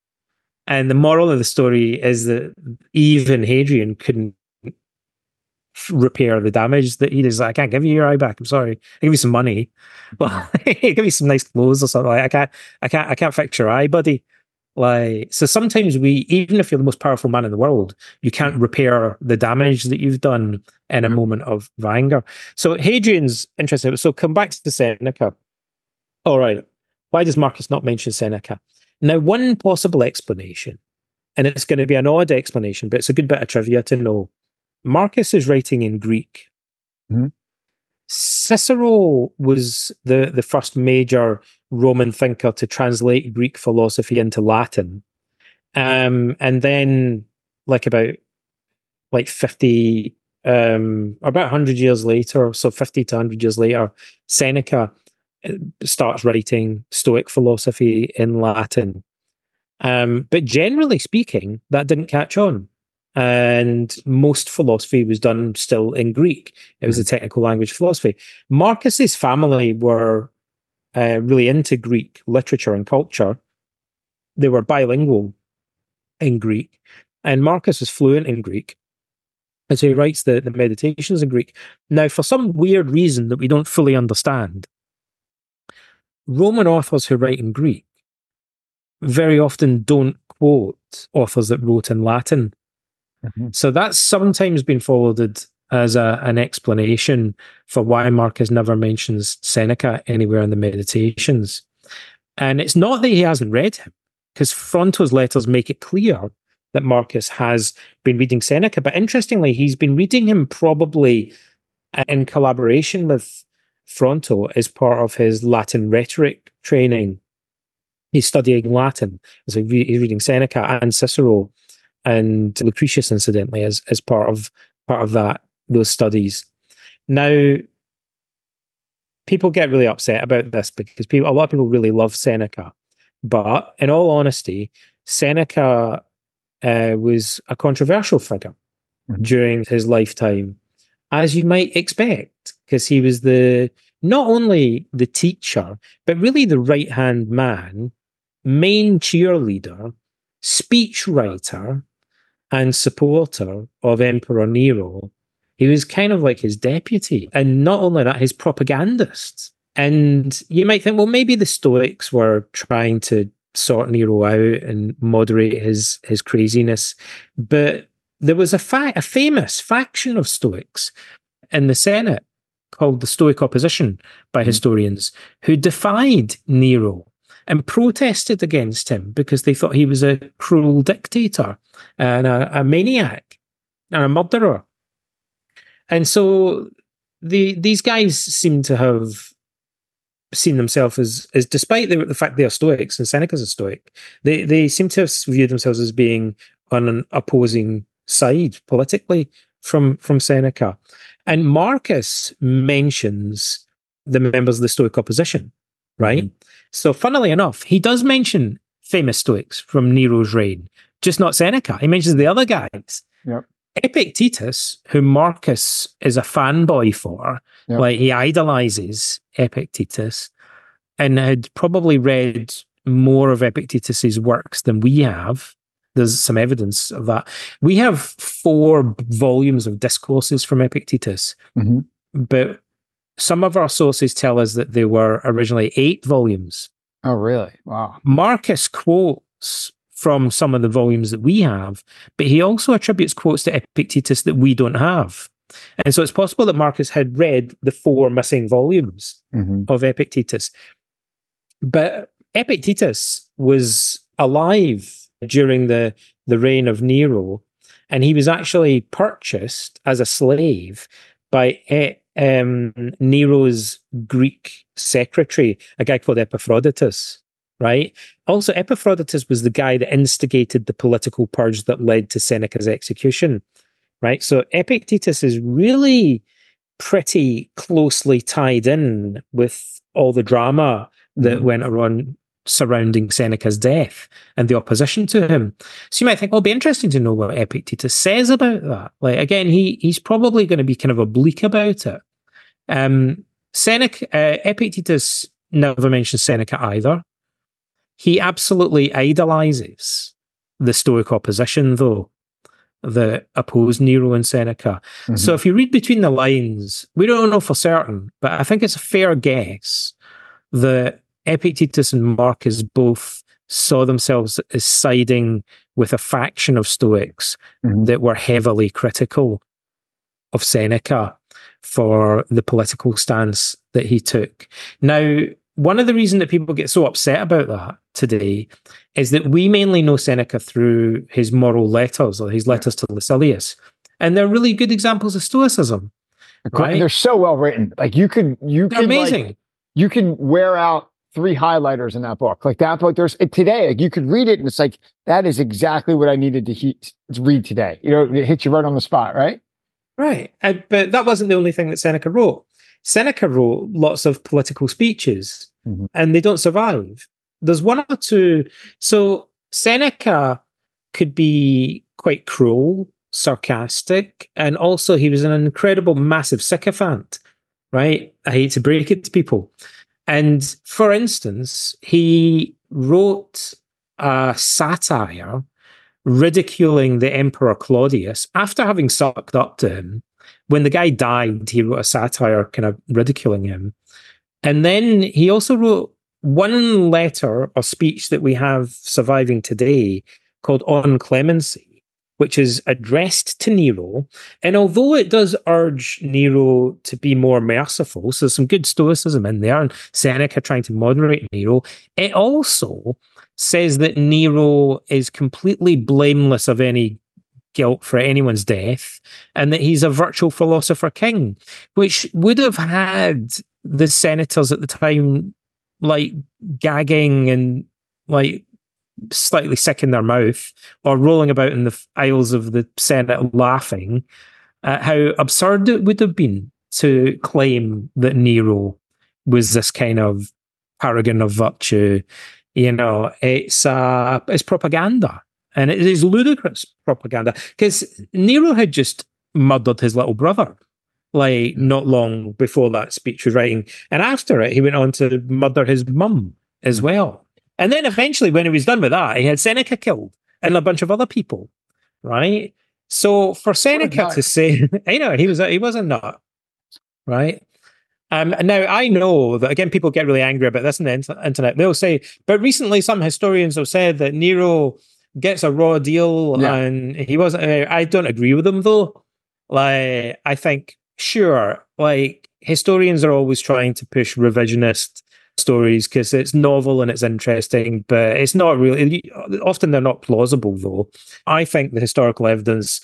[SPEAKER 2] And the moral of the story is that even Hadrian couldn't f- repair the damage that he did. He's like, I can't give you your eye back. I'm sorry. I'll give you some money. Well, give you some nice clothes or something. Like, I can't, I can't, I can't fix your eye, buddy. Like, so sometimes we, even if you're the most powerful man in the world, you can't repair the damage that you've done in a moment of anger. So Hadrian's interesting. So come back to Seneca. All right. Why does Marcus not mention Seneca? Now, one possible explanation, and it's going to be an odd explanation, but it's a good bit of trivia to know. Marcus is writing in Greek.
[SPEAKER 1] Mm-hmm.
[SPEAKER 2] Cicero was the, the first major Roman thinker to translate Greek philosophy into Latin. Um, and then, like about like fifty, um, about one hundred years later, so fifty to one hundred years later, Seneca starts writing Stoic philosophy in Latin. Um, but generally speaking, that didn't catch on. And most philosophy was done still in Greek. It was a technical language philosophy. Marcus's family were uh, really into Greek literature and culture. They were bilingual in Greek, and Marcus was fluent in Greek. And so he writes the, the meditations in Greek. Now, for some weird reason that we don't fully understand, Roman authors who write in Greek very often don't quote authors that wrote in Latin. Mm-hmm. So that's sometimes been forwarded as a, an explanation for why Marcus never mentions Seneca anywhere in the Meditations. And it's not that he hasn't read him, because Fronto's letters make it clear that Marcus has been reading Seneca. But interestingly, he's been reading him probably in collaboration with Fronto as part of his Latin rhetoric training. He's studying Latin. So he's reading Seneca and Cicero and Lucretius, incidentally, as, as part of part of that those studies. Now, people get really upset about this because people, a lot of people really love Seneca. But in all honesty, Seneca uh, was a controversial figure mm-hmm. during his lifetime, as you might expect, because he was the not only the teacher, but really the right-hand man, main cheerleader, speechwriter, and supporter of Emperor Nero. He was kind of like his deputy. And not only that, his propagandist. And you might think, well, maybe the Stoics were trying to sort Nero out and moderate his, his craziness. But there was a, fa- a famous faction of Stoics in the Senate called the Stoic Opposition by mm-hmm. historians, who defied Nero and protested against him because they thought he was a cruel dictator and a, a maniac and a murderer. And so the these guys seem to have seen themselves as, as despite the, the fact they are Stoics and Seneca's a Stoic, they, they seem to have viewed themselves as being on an opposing side politically from, from Seneca. And Marcus mentions the members of the Stoic opposition, right? Mm-hmm. So funnily enough, he does mention famous Stoics from Nero's reign, just not Seneca. He mentions the other guys.
[SPEAKER 1] Yep.
[SPEAKER 2] Epictetus, who Marcus is a fanboy for, yep. like he idolizes Epictetus and had probably read more of Epictetus's works than we have. There's some evidence of that. We have four volumes of discourses from Epictetus, mm-hmm. but some of our sources tell us that there were originally eight volumes.
[SPEAKER 1] Oh, really? Wow.
[SPEAKER 2] Marcus quotes from some of the volumes that we have, but he also attributes quotes to Epictetus that we don't have. And so it's possible that Marcus had read the four missing volumes mm-hmm. of Epictetus. But Epictetus was alive during the, the reign of Nero, and he was actually purchased as a slave by e- um, Nero's Greek secretary, a guy called Epaphroditus, right? Also, Epaphroditus was the guy that instigated the political purge that led to Seneca's execution, right? So Epictetus is really pretty closely tied in with all the drama that mm-hmm. went around surrounding Seneca's death and the opposition to him. So you might think, well, it'll be interesting to know what Epictetus says about that. Like, again, he he's probably going to be kind of oblique about it. Um, Seneca, uh, Epictetus never mentions Seneca either. He absolutely idolizes the Stoic opposition, though, that opposed Nero and Seneca. Mm-hmm. So if you read between the lines, we don't know for certain, but I think it's a fair guess that Epictetus and Marcus both saw themselves as siding with a faction of Stoics mm-hmm. that were heavily critical of Seneca for the political stance that he took. Now, one of the reasons that people get so upset about that today is that we mainly know Seneca through his moral letters or his letters to Lucilius. And they're really good examples of Stoicism. Right?
[SPEAKER 1] They're so well written. Like you could, you
[SPEAKER 2] They're
[SPEAKER 1] could,
[SPEAKER 2] amazing.
[SPEAKER 1] Like, you can wear out three highlighters in that book. Like that book, there's today, like you could read it and it's like, that is exactly what I needed to, he, to read today. You know, it hits you right on the spot, right?
[SPEAKER 2] Right. Uh, but that wasn't the only thing that Seneca wrote. Seneca wrote lots of political speeches, mm-hmm. and they don't survive. There's one or two. So Seneca could be quite cruel, sarcastic, and also he was an incredible, massive sycophant, right? I hate to break it to people. And for instance, he wrote a satire ridiculing the Emperor Claudius after having sucked up to him. When the guy died, he wrote a satire kind of ridiculing him. And then he also wrote one letter or speech that we have surviving today called On Clemency, which is addressed to Nero. And although it does urge Nero to be more merciful, so there's some good stoicism in there, and Seneca trying to moderate Nero, it also says that Nero is completely blameless of any guilt for anyone's death, and that he's a virtual philosopher king, which would have had the senators at the time like gagging and like slightly sick in their mouth or rolling about in the aisles of the Senate laughing at how absurd it would have been to claim that Nero was this kind of paragon of virtue. You know, it's uh, it's propaganda, and it is ludicrous propaganda, because Nero had just murdered his little brother, like not long before that speech was writing, and after it, he went on to murder his mum as well. And then eventually, when he was done with that, he had Seneca killed and a bunch of other people, right? So for Seneca to say, I know he was a, he was a nut, right? Um, now, I know that, again, people get really angry about this on the internet. They'll say, but recently some historians have said that Nero gets a raw deal, yeah. and he wasn't. Uh, I don't agree with them, though. Like, I think, sure, like, historians are always trying to push revisionist stories because it's novel and it's interesting, but it's not really, often they're not plausible, though. I think the historical evidence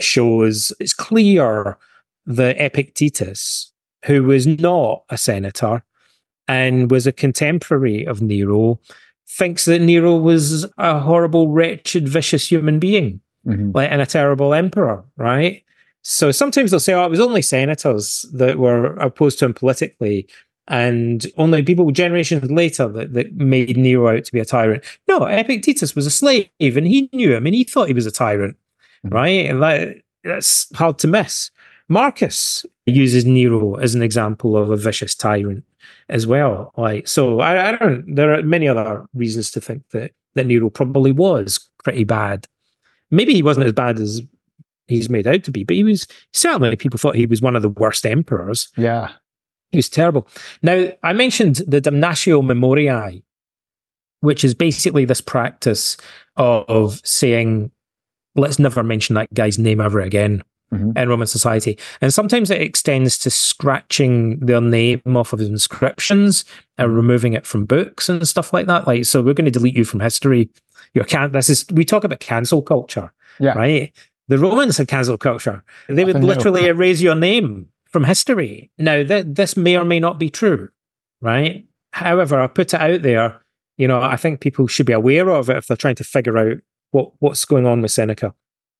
[SPEAKER 2] shows it's clear that Epictetus, who was not a senator and was a contemporary of Nero, thinks that Nero was a horrible, wretched, vicious human being, mm-hmm. like, and a terrible emperor, right? So sometimes they'll say, oh, it was only senators that were opposed to him politically, and only people generations later that, that made Nero out to be a tyrant. No, Epictetus was a slave, and he knew him, and he thought he was a tyrant, mm-hmm. right? And that, that's hard to miss. Marcus uses Nero as an example of a vicious tyrant as well. Like, so I, I don't. There are many other reasons to think that that Nero probably was pretty bad. Maybe he wasn't as bad as he's made out to be, but he was certainly. People thought he was one of the worst emperors.
[SPEAKER 1] Yeah,
[SPEAKER 2] he was terrible. Now, I mentioned the Damnatio Memoriae, which is basically this practice of, of saying, "Let's never mention that guy's name ever again." Mm-hmm. In Roman society. And sometimes it extends to scratching their name off of inscriptions and removing it from books and stuff like that. Like, so we're going to delete you from history. You can't, this is, we talk about cancel culture, yeah. right? The Romans had cancel culture. They would literally erase your name from history. Now, th- this may or may not be true, right? However, I put it out there, you know, I think people should be aware of it if they're trying to figure out what, what's going on with Seneca.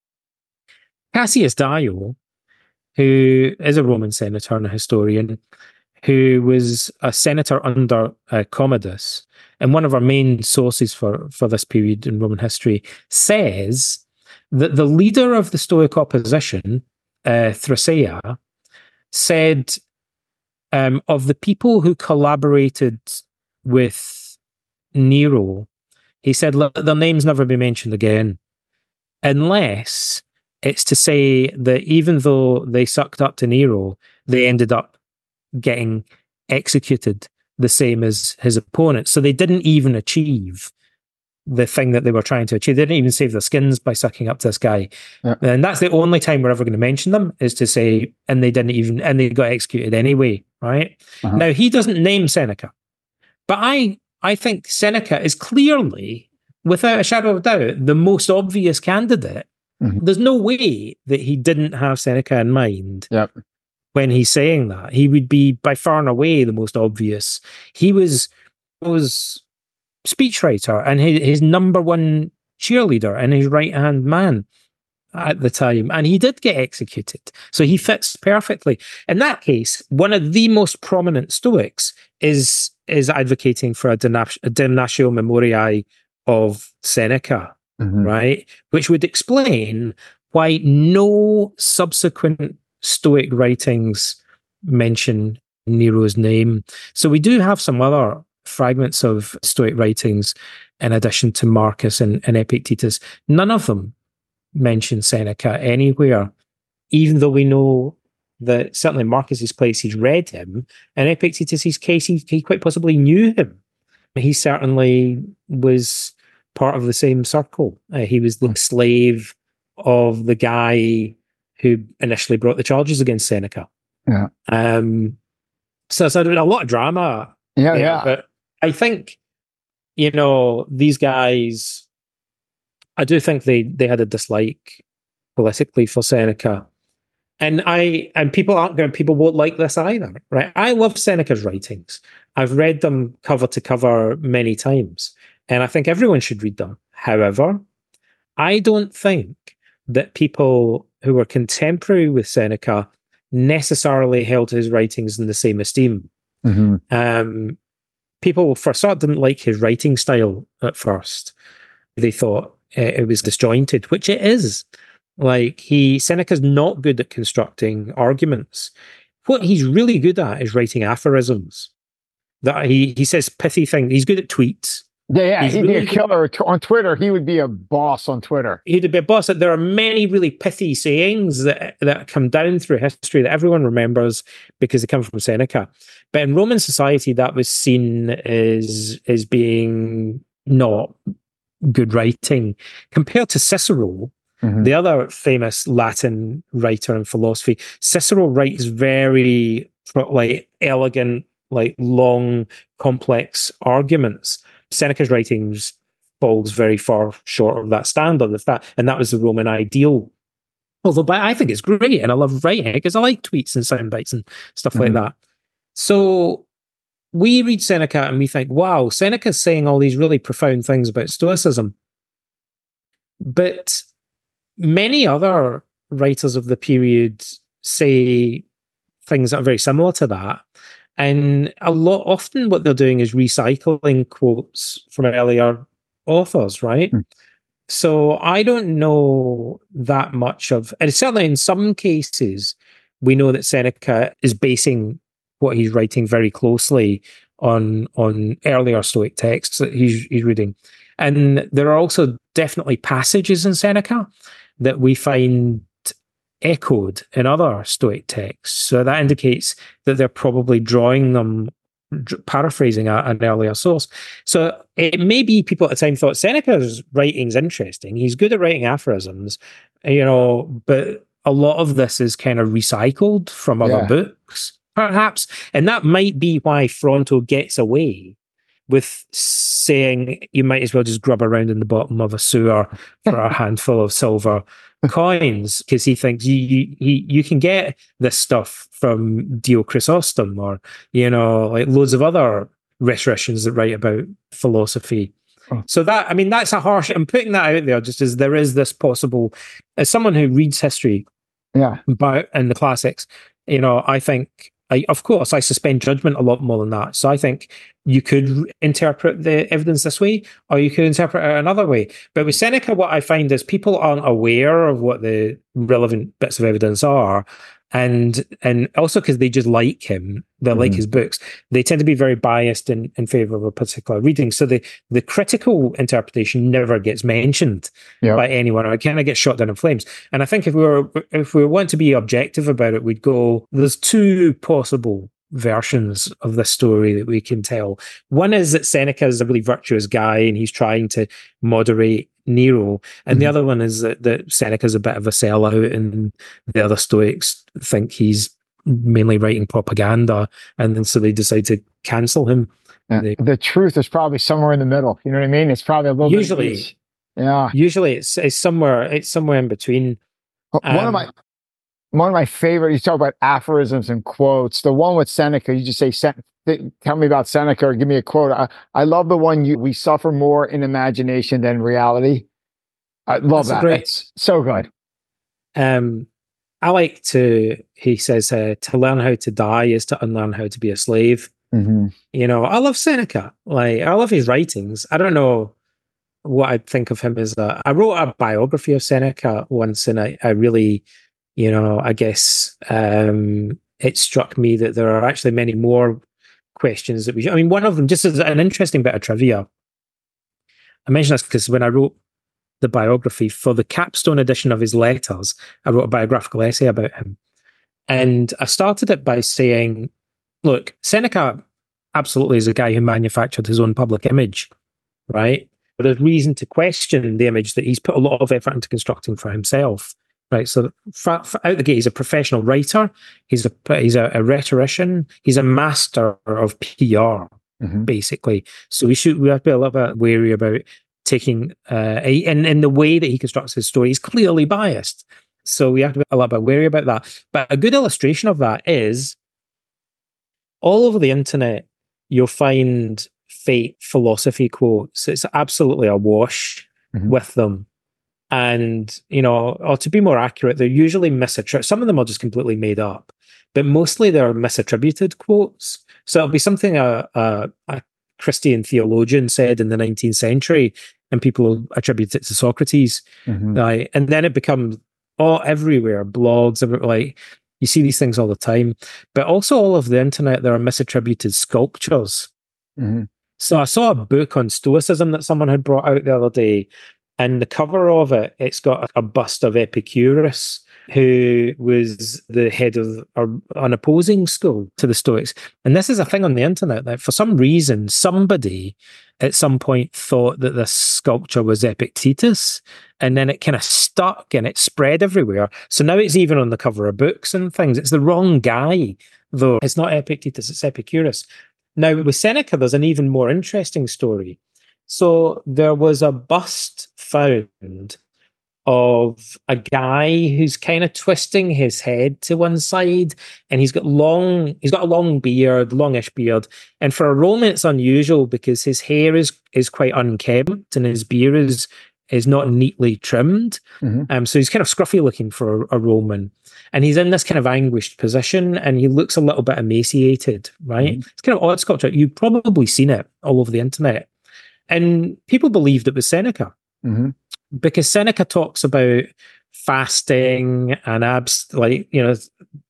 [SPEAKER 2] Cassius Dio, who is a Roman senator and a historian, who was a senator under uh, Commodus, and one of our main sources for, for this period in Roman history, says that the leader of the Stoic opposition, uh, Thrasea, said um, of the people who collaborated with Nero, he said, let their names never be mentioned again, unless it's to say that even though they sucked up to Nero, they ended up getting executed the same as his opponents. So they didn't even achieve the thing that they were trying to achieve. They didn't even save their skins by sucking up to this guy. Yeah. And that's the only time we're ever going to mention them, is to say, and they didn't even, and they got executed anyway, right? Uh-huh. Now, he doesn't name Seneca, but I, I think Seneca is clearly, without a shadow of a doubt, the most obvious candidate. Mm-hmm. There's no way that he didn't have Seneca in mind.
[SPEAKER 1] Yep.
[SPEAKER 2] when he's saying that. He would be by far and away the most obvious. He was was speechwriter and his, his number one cheerleader and his right hand man at the time, and he did get executed. So he fits perfectly. In that case, one of the most prominent Stoics is is advocating for a, damna- a damnatio memoriae of Seneca, mm-hmm. right? Which would explain why no subsequent Stoic writings mention Nero's name. So we do have some other fragments of Stoic writings in addition to Marcus and, and Epictetus. None of them mention Seneca anywhere, even though we know that certainly in Marcus's place he's read him, and Epictetus's case he, he quite possibly knew him. He certainly was part of the same circle. Uh, he was the slave of the guy who initially brought the charges against Seneca.
[SPEAKER 1] Yeah.
[SPEAKER 2] Um. So, so a lot of drama.
[SPEAKER 1] Yeah,
[SPEAKER 2] there,
[SPEAKER 1] yeah.
[SPEAKER 2] But I think, you know, these guys, I do think they they had a dislike politically for Seneca. And I and people aren't going people won't like this either, right? I love Seneca's writings. I've read them cover to cover many times, and I think everyone should read them. However, I don't think that people who were contemporary with Seneca necessarily held his writings in the same esteem.
[SPEAKER 1] Mm-hmm.
[SPEAKER 2] Um, people for sure didn't like his writing style at first. They thought uh, it was disjointed, which it is. Like he, Seneca's not good at constructing arguments. What he's really good at is writing aphorisms. That he he says pithy things. He's good at tweets.
[SPEAKER 1] Yeah, yeah,
[SPEAKER 2] He's
[SPEAKER 1] he'd
[SPEAKER 2] really
[SPEAKER 1] be a killer on Twitter. He would be a boss on Twitter.
[SPEAKER 2] He'd be a boss. There are many really pithy sayings that that come down through history that everyone remembers because they come from Seneca. But in Roman society, that was seen as as being not good writing compared to Cicero. Mm-hmm. The other famous Latin writer in philosophy, Cicero writes very like elegant, like long, complex arguments. Seneca's writings falls very far short of that standard, of that, and that was the Roman ideal. Although, but I think it's great, and I love writing it because I like tweets and sound bites and stuff mm-hmm. like that. So we read Seneca and we think, wow, Seneca's saying all these really profound things about Stoicism. But many other writers of the period say things that are very similar to that. And a lot, often what they're doing is recycling quotes from earlier authors, right? Mm. So I don't know that much of, and certainly in some cases, we know that Seneca is basing what he's writing very closely on on earlier Stoic texts that he's, he's reading. And there are also definitely passages in Seneca that we find echoed in other Stoic texts. So that indicates that they're probably drawing them, paraphrasing a, an earlier source. So it may be people at the time thought Seneca's writing's interesting. He's good at writing aphorisms, you know, but a lot of this is kind of recycled from other yeah. books, perhaps. And that might be why Fronto gets away with saying you might as well just grub around in the bottom of a sewer for a handful of silver coins, because he thinks you, you you you can get this stuff from Dio Chrysostom or, you know, like loads of other rhetoricians that write about philosophy. Oh. So that, I mean, that's a harsh, I'm putting that out there just as there is this possible, as someone who reads history
[SPEAKER 1] yeah,
[SPEAKER 2] about in the classics, you know, I think, I, of course, I suspend judgment a lot more than that. So I think you could interpret the evidence this way, or you could interpret it another way. But with Seneca, what I find is people aren't aware of what the relevant bits of evidence are. And and also because they just like him, they mm-hmm. like his books, they tend to be very biased in, in favor of a particular reading. So the, the critical interpretation never gets mentioned yep. by anyone, or it kind of gets shot down in flames. And I think if we were if we want to be objective about it, we'd go, there's two possible versions of this story that we can tell. One is that Seneca is a really virtuous guy and he's trying to moderate Nero, and mm-hmm. the other one is that, that Seneca's a bit of a sellout and the other Stoics think he's mainly writing propaganda, and then so they decide to cancel him.
[SPEAKER 1] Yeah.
[SPEAKER 2] They,
[SPEAKER 1] the truth is probably somewhere in the middle. You know what I mean? It's probably a little
[SPEAKER 2] usually,
[SPEAKER 1] bit each. Yeah.
[SPEAKER 2] Usually it's it's somewhere it's somewhere in between.
[SPEAKER 1] One um, of my one of my favorite, you talk about aphorisms and quotes. The one with Seneca, you just say, "Sen- th- tell me about Seneca or give me a quote." I, I love the one you, we suffer more in imagination than reality. I love
[SPEAKER 2] That's a
[SPEAKER 1] that.
[SPEAKER 2] great.
[SPEAKER 1] It's so good.
[SPEAKER 2] Um, I like to. He says, uh, "To learn how to die is to unlearn how to be a slave."
[SPEAKER 1] Mm-hmm.
[SPEAKER 2] You know, I love Seneca. Like, I love his writings. I don't know what I'd think of him as a. I wrote a biography of Seneca once, and I, I really, you know, I guess um, it struck me that there are actually many more questions that we. I mean, one of them, just as an interesting bit of trivia. I mention this because when I wrote the biography for the capstone edition of his letters, I wrote a biographical essay about him. And I started it by saying, look, Seneca absolutely is a guy who manufactured his own public image, right? But there's reason to question the image that he's put a lot of effort into constructing for himself, right? So for, for out the gate, he's a professional writer, he's a he's a, a rhetorician, he's a master of P R, mm-hmm. basically. So we should we have to be a little bit wary about taking uh, a, in in the way that he constructs his story. He's clearly biased, so we have to be a little bit wary about that. But a good illustration of that is all over the internet, you'll find fake philosophy quotes. It's absolutely awash mm-hmm. with them. And, you know, or to be more accurate, they're usually misattributed. Some of them are just completely made up, but mostly they're misattributed quotes. So it'll be something a, a, a Christian theologian said in the nineteenth century, and people attribute it to Socrates. Mm-hmm. Right? And then it becomes all everywhere, blogs, like, you see these things all the time, but also all over the internet, there are misattributed sculptures. Mm-hmm. So I saw a book on Stoicism that someone had brought out the other day, and the cover of it, it's got a bust of Epicurus, who was the head of an opposing school to the Stoics. And this is a thing on the internet that for some reason, somebody at some point thought that this sculpture was Epictetus, and then it kind of stuck and it spread everywhere. So now it's even on the cover of books and things. It's the wrong guy, though. It's not Epictetus, it's Epicurus. Now, with Seneca, there's an even more interesting story. So there was a bust found of a guy who's kind of twisting his head to one side, and he's got long, he's got a long beard, longish beard. And for a Roman, it's unusual because his hair is is quite unkempt and his beard is is not neatly trimmed. Mm-hmm. Um, so he's kind of scruffy looking for a, a Roman. And he's in this kind of anguished position, and he looks a little bit emaciated, right? Mm-hmm. It's kind of odd sculpture. You've probably seen it all over the internet. And people believed it was Seneca. Mm-hmm. Because Seneca talks about fasting and abs, like, you know,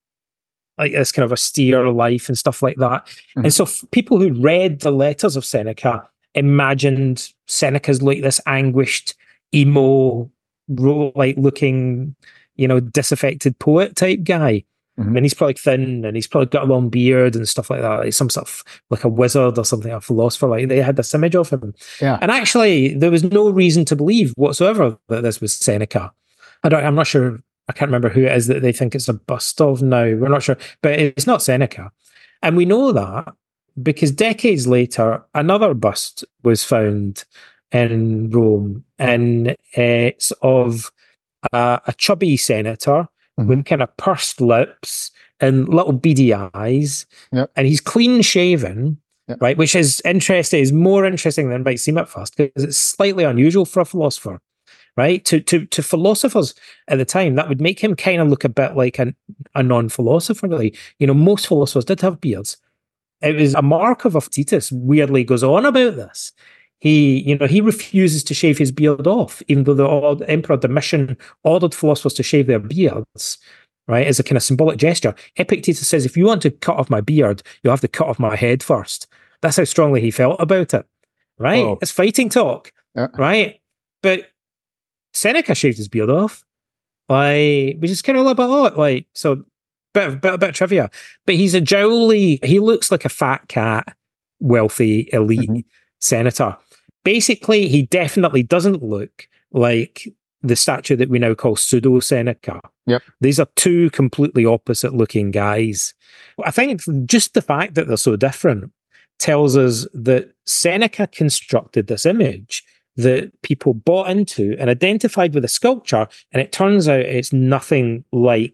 [SPEAKER 2] like this kind of austere life and stuff like that. Mm-hmm. And so f- people who read the letters of Seneca imagined Seneca's like this anguished, emo, like looking, you know, disaffected poet type guy. Mm-hmm. And he's probably thin, and he's probably got a long beard and stuff like that. He's some sort of like a wizard or something, a philosopher. Like, they had this image of him. Yeah. And actually, there was no reason to believe whatsoever that this was Seneca. I don't. I'm not sure. I can't remember who it is that they think it's a bust of now. We're not sure, but it's not Seneca, and we know that because decades later, another bust was found in Rome, and it's of uh, a chubby senator. Mm-hmm. With kind of pursed lips and little beady eyes. Yep. And he's clean shaven, yep. right? Which is interesting, is more interesting than it might seem at first, because it's slightly unusual for a philosopher, right? To to to philosophers at the time, that would make him kind of look a bit like a, a non-philosopher, really. You know, most philosophers did have beards. It was a mark of Epictetus, weirdly goes on about this. He, you know, he refuses to shave his beard off, even though the, the Emperor Domitian ordered philosophers to shave their beards, right, as a kind of symbolic gesture. Epictetus says, if you want to cut off my beard, you'll have to cut off my head first. That's how strongly he felt about it, right? Oh. It's fighting talk, yeah. right? But Seneca shaved his beard off, like, which is kind of a little bit odd, like, so, bit, bit, bit of trivia. But he's a jowly, he looks like a fat cat, wealthy, elite mm-hmm. senator. Basically, he definitely doesn't look like the statue that we now call pseudo-Seneca. Yep. These are two completely opposite-looking guys. I think just the fact that they're so different tells us that Seneca constructed this image that people bought into and identified with a sculpture, and it turns out it's nothing like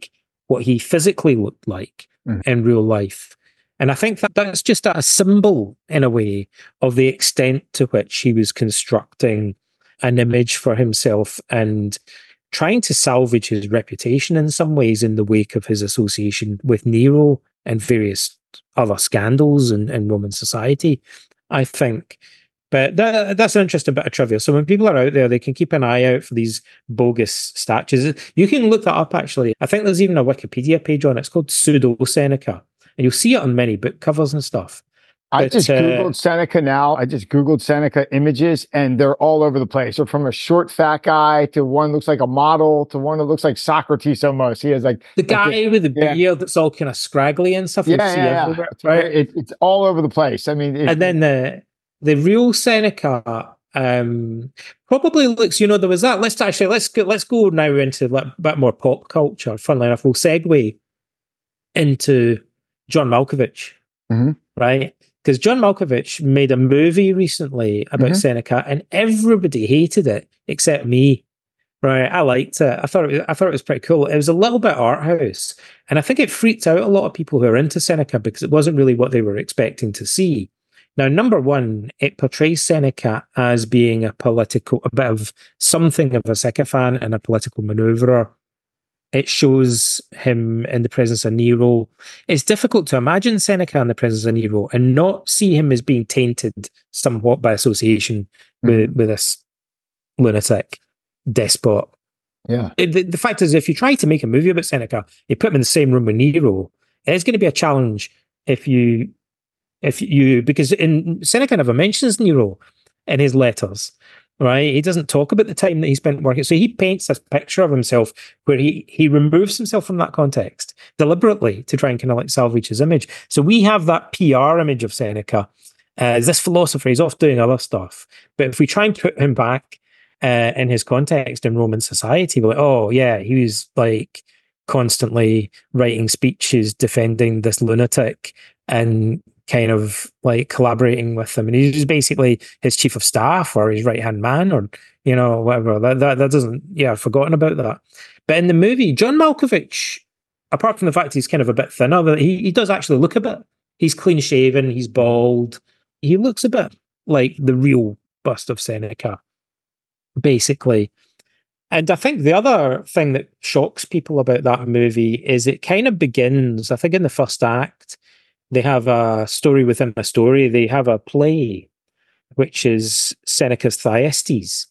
[SPEAKER 2] what he physically looked like mm. in real life. And I think that that's just a symbol, in a way, of the extent to which he was constructing an image for himself and trying to salvage his reputation in some ways in the wake of his association with Nero and various other scandals in, in Roman society, I think. But that, that's an interesting bit of trivia. So when people are out there, they can keep an eye out for these bogus statues. You can look that up, actually. I think there's even a Wikipedia page on it. It's called Pseudo-Seneca. And you'll see it on many book covers and stuff.
[SPEAKER 1] I
[SPEAKER 2] but,
[SPEAKER 1] just
[SPEAKER 2] uh,
[SPEAKER 1] Googled Seneca now. I just Googled Seneca images, and they're all over the place. They're from a short, fat guy to one looks like a model to one that looks like Socrates almost. He has like
[SPEAKER 2] the guy like the, with the beard yeah. that's all kind of scraggly and stuff.
[SPEAKER 1] Yeah, yeah, yeah. Right. It, it's all over the place. I mean, it,
[SPEAKER 2] and then the the real Seneca um, probably looks. You know, there was that. Let's actually let's go, let's go now into like a bit more pop culture. Funnily enough, we'll segue into John Malkovich,
[SPEAKER 1] mm-hmm.
[SPEAKER 2] right? Because John Malkovich made a movie recently about mm-hmm. Seneca, and everybody hated it except me. Right, I liked it. I thought it was, I thought it was pretty cool. It was a little bit art house, and I think it freaked out a lot of people who are into Seneca because it wasn't really what they were expecting to see. Now, number one, it portrays Seneca as being a political, a bit of something of a sycophant and a political maneuverer. It shows him in the presence of Nero. It's difficult to imagine Seneca in the presence of Nero and not see him as being tainted somewhat by association mm-hmm. with, with this lunatic despot.
[SPEAKER 1] Yeah.
[SPEAKER 2] It, the, the fact is, if you try to make a movie about Seneca, you put him in the same room with Nero, it's going to be a challenge if you, if you, because in Seneca never mentions Nero in his letters. Right, he doesn't talk about the time that he spent working. So he paints this picture of himself where he he removes himself from that context deliberately to try and kind of like salvage his image. So we have that P R image of Seneca as this philosopher. He's off doing other stuff. But if we try and put him back uh, in his context in Roman society, we're like, oh yeah, he was like constantly writing speeches defending this lunatic and kind of like collaborating with him, and he's basically his chief of staff or his right hand man, or you know whatever. That that that doesn't. Yeah, I've forgotten about that. But in the movie, John Malkovich, apart from the fact he's kind of a bit thinner, but he he does actually look a bit. He's clean shaven. He's bald. He looks a bit like the real bust of Seneca, basically. And I think the other thing that shocks people about that movie is it kind of begins. I think in the first act, they have a story within a story. They have a play, which is Seneca's Thyestes.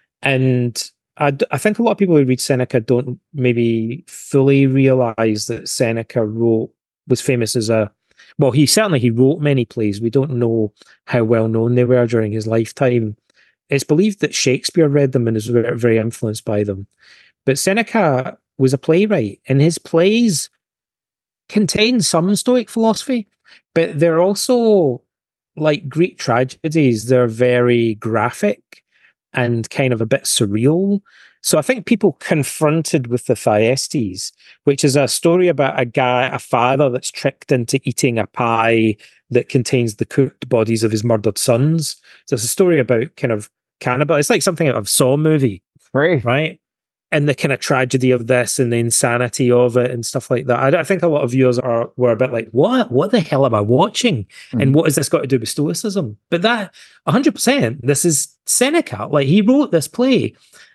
[SPEAKER 2] And I, I think a lot of people who read Seneca don't maybe fully realize that Seneca wrote, was famous as a, well, he certainly, he wrote many plays. We don't know how well known they were during his lifetime. It's believed that Shakespeare read them and was very, very influenced by them. But Seneca was a playwright, and his plays contain some Stoic philosophy, but they're also like Greek tragedies. They're very graphic and kind of a bit surreal. So I think people confronted with the Thyestes, which is a story about a guy, a father that's tricked into eating a pie that contains the cooked bodies of his murdered sons. So it's a story about kind of cannibal. It's like something out of Saw movie,
[SPEAKER 1] right?
[SPEAKER 2] Right. And the kind of tragedy of this and the insanity of it and stuff like that. I, I think a lot of viewers are were a bit like, what? What the hell am I watching? Mm-hmm. And what has this got to do with Stoicism? But that, one hundred percent, this is Seneca. Like, he wrote this play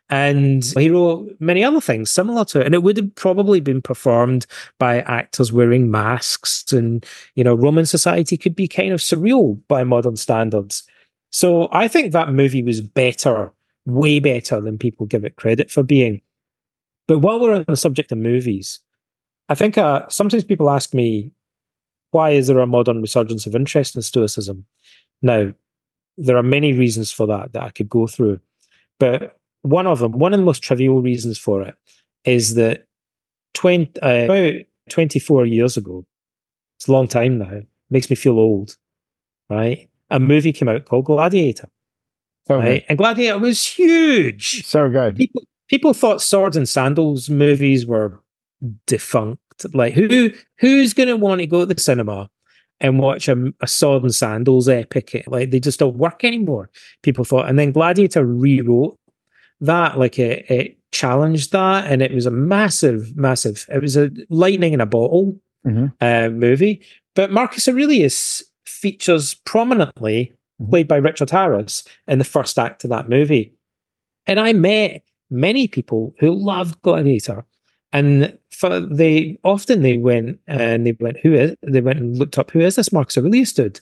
[SPEAKER 2] and he wrote many other things similar to it. And it would have probably been performed by actors wearing masks. And, you know, Roman society could be kind of surreal by modern standards. So I think that movie was better, way better than people give it credit for being. But while we're on the subject of movies, I think uh, sometimes people ask me, why is there a modern resurgence of interest in Stoicism? Now, there are many reasons for that that I could go through. But one of them, one of the most trivial reasons for it, is that twenty, uh, about twenty-four years ago, it's a long time now, makes me feel old, right? A movie came out called Gladiator.
[SPEAKER 1] So
[SPEAKER 2] right? And Gladiator was huge.
[SPEAKER 1] So good.
[SPEAKER 2] People, people thought Swords and Sandals movies were defunct. Like, who who's going to want to go to the cinema and watch a, a Sword and Sandals epic? Like, they just don't work anymore, people thought. And then Gladiator rewrote that. Like, it, it challenged that, and it was a massive, massive. It was a lightning in a bottle mm-hmm. uh, movie. But Marcus Aurelius features prominently, mm-hmm. played by Richard Harris, in the first act of that movie. And I met many people who loved Gladiator, and for they often they went and they went, who is? They went and looked up, who is this Marcus Aurelius dude?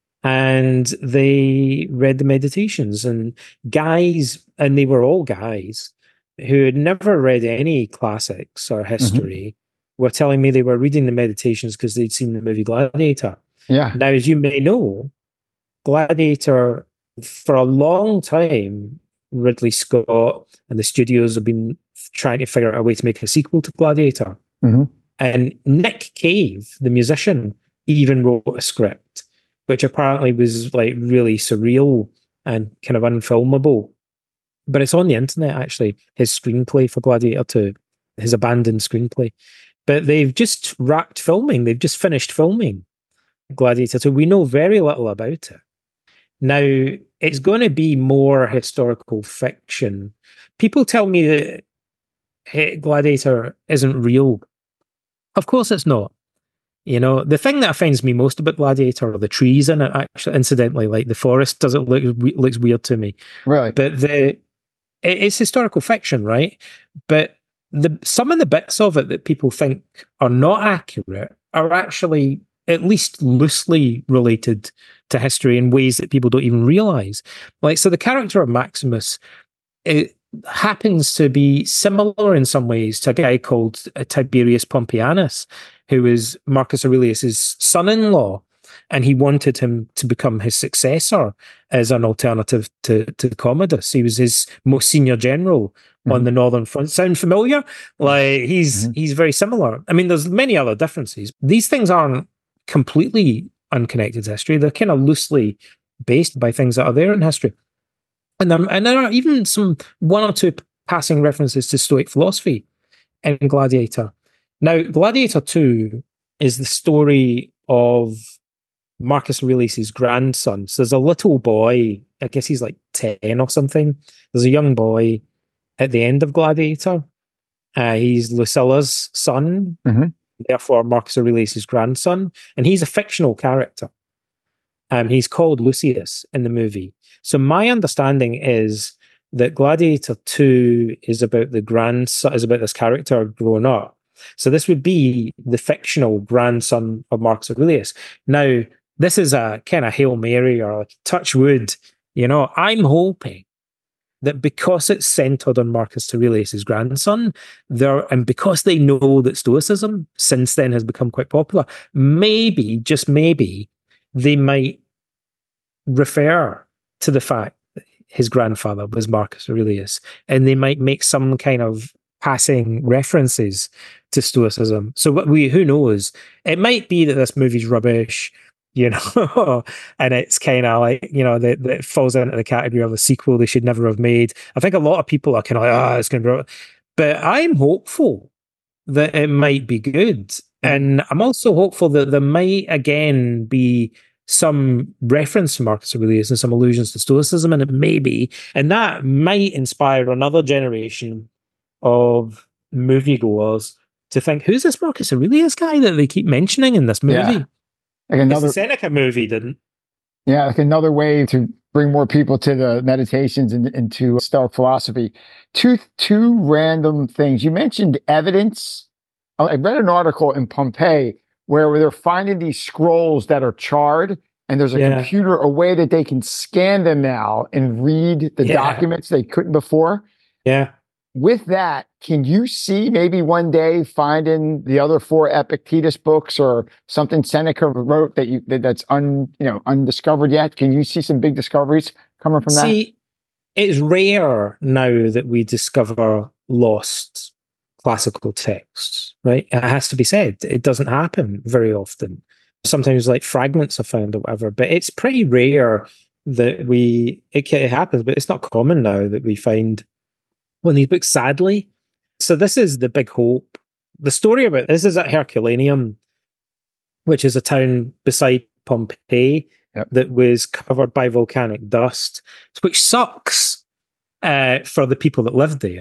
[SPEAKER 2] And they read the Meditations, and guys, and they were all guys who had never read any classics or history, mm-hmm. were telling me they were reading the Meditations because they'd seen the movie Gladiator.
[SPEAKER 1] Yeah.
[SPEAKER 2] Now, as you may know, Gladiator, for a long time, Ridley Scott and the studios have been trying to figure out a way to make a sequel to Gladiator. Mm-hmm. And Nick Cave, the musician, even wrote a script, which apparently was like really surreal and kind of unfilmable. But it's on the internet, actually, his screenplay for Gladiator two, his abandoned screenplay. But they've just wrapped filming. They've just finished filming Gladiator two. We know very little about it. Now, it's going to be more historical fiction. People tell me that hey, Gladiator isn't real. Of course it's not. You know, the thing that offends me most about Gladiator are the trees in it, actually, incidentally. Like, the forest doesn't look, looks weird to me.
[SPEAKER 1] Right.
[SPEAKER 2] But the it's historical fiction, right? But the some of the bits of it that people think are not accurate are actually at least loosely related to history in ways that people don't even realize. Like, so the character of Maximus, it happens to be similar in some ways to a guy called Tiberius Pompeianus, who was Marcus Aurelius's son-in-law, and he wanted him to become his successor as an alternative to, to Commodus. He was his most senior general mm-hmm. on the Northern Front. Sound familiar? Like, he's mm-hmm. he's very similar. I mean, there's many other differences. These things aren't completely unconnected to history. They're kind of loosely based by things that are there in history. And there, and there are even some one or two passing references to Stoic philosophy in Gladiator. Now, Gladiator two is the story of Marcus Aurelius' grandson. So there's a little boy, I guess he's like ten or something. There's a young boy at the end of Gladiator. Uh, he's Lucilla's son, mm-hmm. therefore Marcus Aurelius' grandson. And he's a fictional character. Um, he's called Lucius in the movie. So my understanding is that Gladiator two is about the grandson, is about this character growing up. So this would be the fictional grandson of Marcus Aurelius. Now, this is a kind of Hail Mary or like touch wood. You know, I'm hoping that because it's centered on Marcus Aurelius' grandson, there, and because they know that Stoicism since then has become quite popular, maybe, just maybe, they might refer to the fact that his grandfather was Marcus Aurelius, and they might make some kind of passing references to Stoicism. So what we, who knows? It might be that this movie's rubbish, you know, and it's kind of like, you know, that it falls into the category of a sequel they should never have made. I think a lot of people are kind of like, ah, oh, it's going to be, but I'm hopeful that it might be good. And I'm also hopeful that there might again be some reference to Marcus Aurelius and some allusions to Stoicism, and it may be, and that might inspire another generation of moviegoers to think, who's this Marcus Aurelius guy that they keep mentioning in this movie?
[SPEAKER 1] Yeah. Like another
[SPEAKER 2] the Seneca movie didn't.
[SPEAKER 1] Yeah, like another way to bring more people to the Meditations and into Stoic philosophy. Two two random things. You mentioned evidence. I read an article in Pompeii where they're finding these scrolls that are charred, and there's a yeah. computer, a way that they can scan them now and read the yeah. documents they couldn't before.
[SPEAKER 2] Yeah.
[SPEAKER 1] With that, can you see maybe one day finding the other four Epictetus books or something Seneca wrote that you that, that's un you know undiscovered yet? Can you see some big discoveries coming from that?
[SPEAKER 2] See, it's rare now that we discover lost classical texts, right? It has to be said. It doesn't happen very often. Sometimes like fragments are found or whatever, but it's pretty rare that we, it, it happens, but it's not common now that we find one of these books, sadly. So this is the big hope. The story about this is at Herculaneum, which is a town beside Pompeii yep. that was covered by volcanic dust, which sucks uh, for the people that lived there.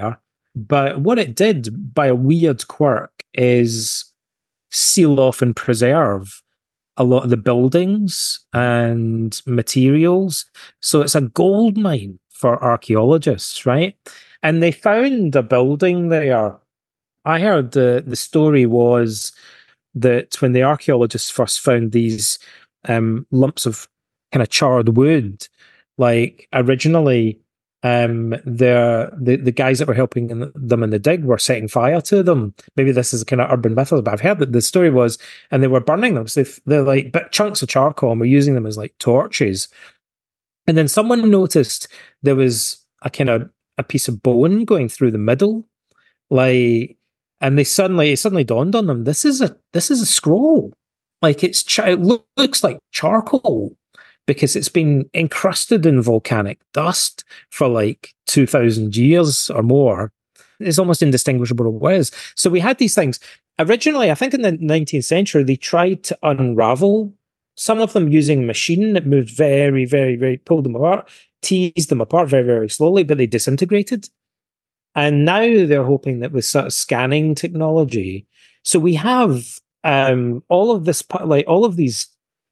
[SPEAKER 2] But what it did, by a weird quirk, is seal off and preserve a lot of the buildings and materials. So it's a gold mine for archaeologists, right? And they found a building there. I heard the, the story was that when the archaeologists first found these um, lumps of kind of charred wood, like originally um, the, the the guys that were helping in, them in the dig were setting fire to them. Maybe this is a kind of urban mythos, but I've heard that the story was, and they were burning them. So they're like bit chunks of charcoal, and were using them as like torches. And then someone noticed there was a kind of a piece of bone going through the middle, like, and they suddenly it suddenly dawned on them, this is a this is a scroll, like it's ch- it lo- looks like charcoal because it's been encrusted in volcanic dust for like two thousand years or more. It's almost indistinguishable what it is. So we had these things originally. I think in the nineteenth century they tried to unravel some of them using a machine that moved very, very, very pulled them apart, teased them apart very, very slowly, but they disintegrated. And now they're hoping that with sort of scanning technology, so we have um, all of this, like all of these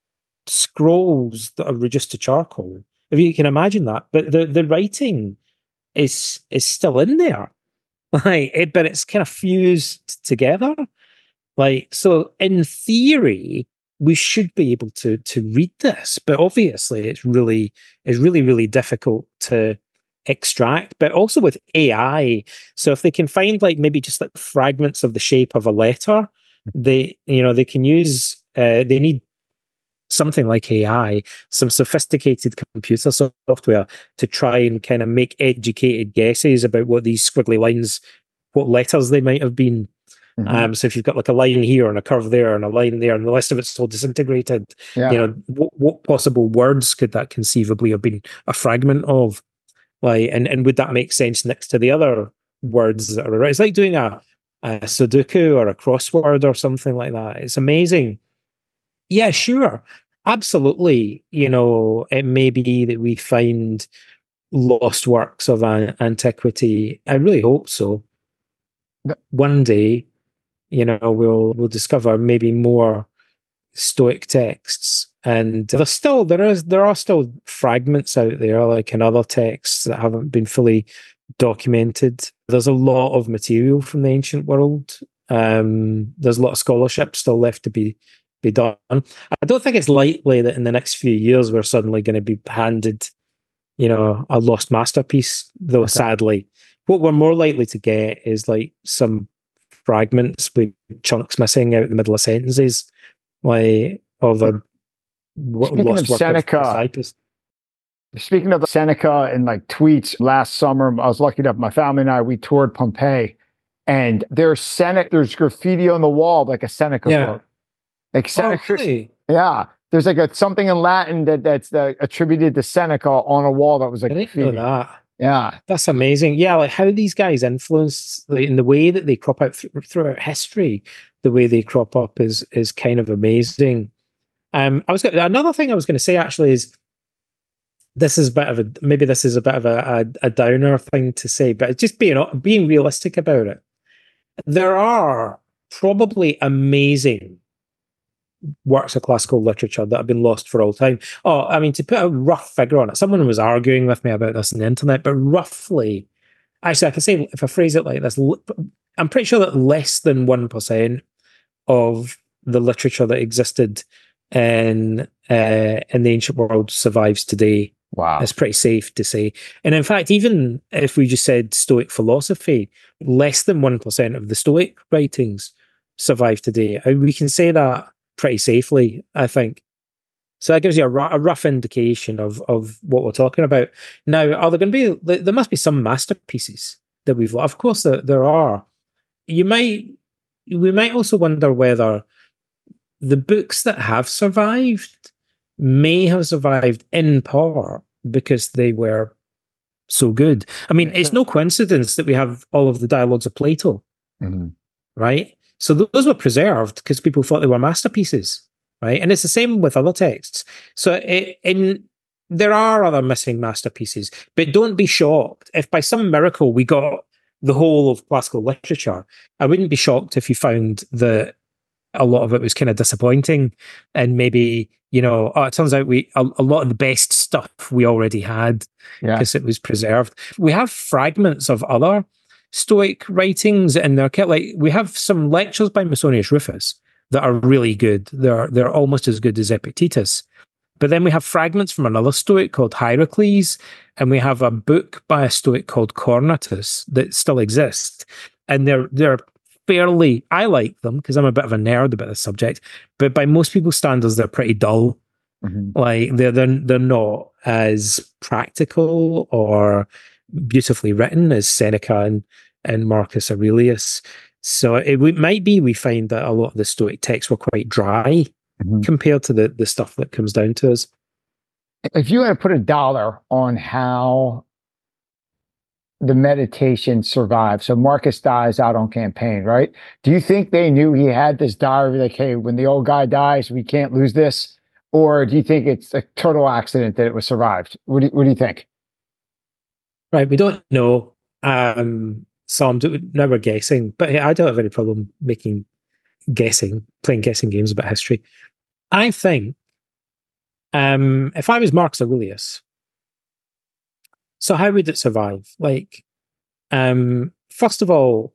[SPEAKER 2] scrolls that are reduced to charcoal. If you can imagine that, but the the writing is is still in there, like it, but it's kind of fused together. Like so, in theory, we should be able to to read this, but obviously, it's really it's really really difficult to extract. But also with A I, so if they can find like maybe just like fragments of the shape of a letter, they you know they can use uh, they need something like A I, some sophisticated computer software to try and kind of make educated guesses about what these squiggly lines, what letters they might have been. Mm-hmm. Um, so if you've got like a line here and a curve there and a line there and the rest of it's all disintegrated, yeah. you know, what, what possible words could that conceivably have been a fragment of? Like, and, and would that make sense next to the other words that are around? It's like doing a, a Sudoku or a crossword or something like that. It's amazing. Yeah, sure. Absolutely. You know, it may be that we find lost works of an antiquity. I really hope so. One day, you know, we'll we'll discover maybe more Stoic texts. And there's still there is there are still fragments out there, like in other texts that haven't been fully documented. There's a lot of material from the ancient world. Um, there's a lot of scholarship still left to be be done. I don't think it's likely that in the next few years we're suddenly going to be handed, you know, a lost masterpiece, though. Okay. Sadly, what we're more likely to get is like some fragments with chunks missing out in the middle of sentences, like of a
[SPEAKER 1] Speaking lost of work Seneca, of speaking of Seneca and like tweets, last summer I was lucky enough, my family and I, we toured Pompeii, and there's Seneca, there's graffiti on the wall like a Seneca
[SPEAKER 2] yeah.
[SPEAKER 1] quote. Like Seneca,
[SPEAKER 2] oh, really?
[SPEAKER 1] Yeah, there's like a something in Latin that that's uh, attributed to Seneca on a wall that was like
[SPEAKER 2] I didn't
[SPEAKER 1] graffiti.
[SPEAKER 2] know that.
[SPEAKER 1] Yeah,
[SPEAKER 2] that's amazing. Yeah, like how these guys influence like, in the way that they crop out th- throughout history. The way they crop up is is kind of amazing. Um, I was gonna, another thing I was going to say actually is this is a bit of a maybe this is a bit of a, a, a downer thing to say, but just being being realistic about it. There are probably amazing works of classical literature that have been lost for all time. Oh, I mean, to put a rough figure on it, someone was arguing with me about this on the internet, but roughly, actually, I can say, if I phrase it like this, I'm pretty sure that less than one percent of the literature that existed in, uh, in the ancient world survives today.
[SPEAKER 1] Wow.
[SPEAKER 2] It's pretty safe to say. And in fact, even if we just said Stoic philosophy, less than one percent of the Stoic writings survive today. We can say that pretty safely, I think. So that gives you a, r- a rough indication of, of what we're talking about. Now, are there going to be, there must be some masterpieces that we've, of course there, there are. You might, we might also wonder whether the books that have survived may have survived in part because they were so good. I mean, it's no coincidence that we have all of the dialogues of Plato, mm-hmm. right? So those were preserved because people thought they were masterpieces, right? And it's the same with other texts. So it, in there are other missing masterpieces, but don't be shocked if by some miracle we got the whole of classical literature, I wouldn't be shocked if you found that a lot of it was kind of disappointing, and maybe, you know, oh, it turns out we a, a lot of the best stuff we already had because yeah. it was preserved. We have fragments of other Stoic writings in there. Like, we have some lectures by Musonius Rufus that are really good. They're they're almost as good as Epictetus. But then we have fragments from another Stoic called Hierocles, and we have a book by a Stoic called Cornutus that still exists. And they're they're fairly, I like them because I'm a bit of a nerd about the subject, but by most people's standards, they're pretty dull. Mm-hmm. Like, they're, they're, they're not as practical or beautifully written as Seneca and, and Marcus Aurelius. So it, it might be we find that a lot of the Stoic texts were quite dry mm-hmm. compared to the, the stuff that comes down to us.
[SPEAKER 1] If you had to put a dollar on how the meditation survived, so Marcus dies out on campaign, right? Do you think they knew he had this diary, like, hey, when the old guy dies, we can't lose this? Or do you think it's a total accident that it was survived? What do you, what do you think?
[SPEAKER 2] Right, we don't know. Um, so I'm now we're guessing, but I don't have any problem making guessing, playing guessing games about history. I think um, if I was Marcus Aurelius, so how would it survive? Like, um, first of all,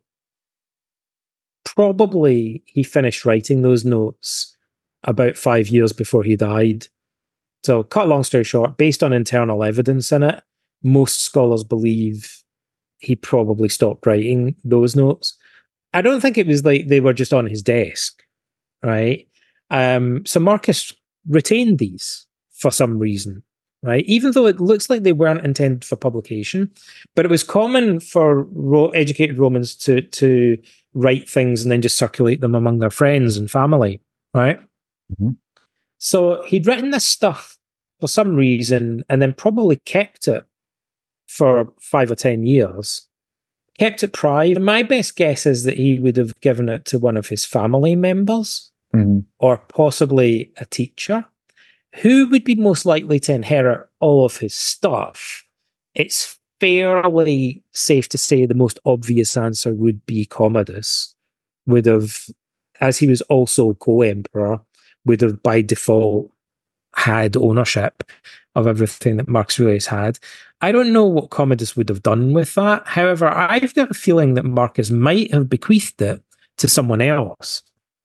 [SPEAKER 2] probably he finished writing those notes about five years before he died. So, cut a long story short, based on internal evidence in it, most scholars believe he probably stopped writing those notes. I don't think it was like they were just on his desk, right? Um, so Marcus retained these for some reason, right? Even though it looks like they weren't intended for publication, but it was common for ro- educated Romans to to write things and then just circulate them among their friends and family, right? Mm-hmm. So he'd written this stuff for some reason and then probably kept it for five or ten years, kept it private. My best guess is that he would have given it to one of his family members mm-hmm. or possibly a teacher. Who would be most likely to inherit all of his stuff? It's fairly safe to say the most obvious answer would be Commodus. Would have, as he was also co-emperor, would have by default had ownership of everything that Marcus Aurelius had. I don't know what Commodus would have done with that. However, I've got a feeling that Marcus might have bequeathed it to someone else.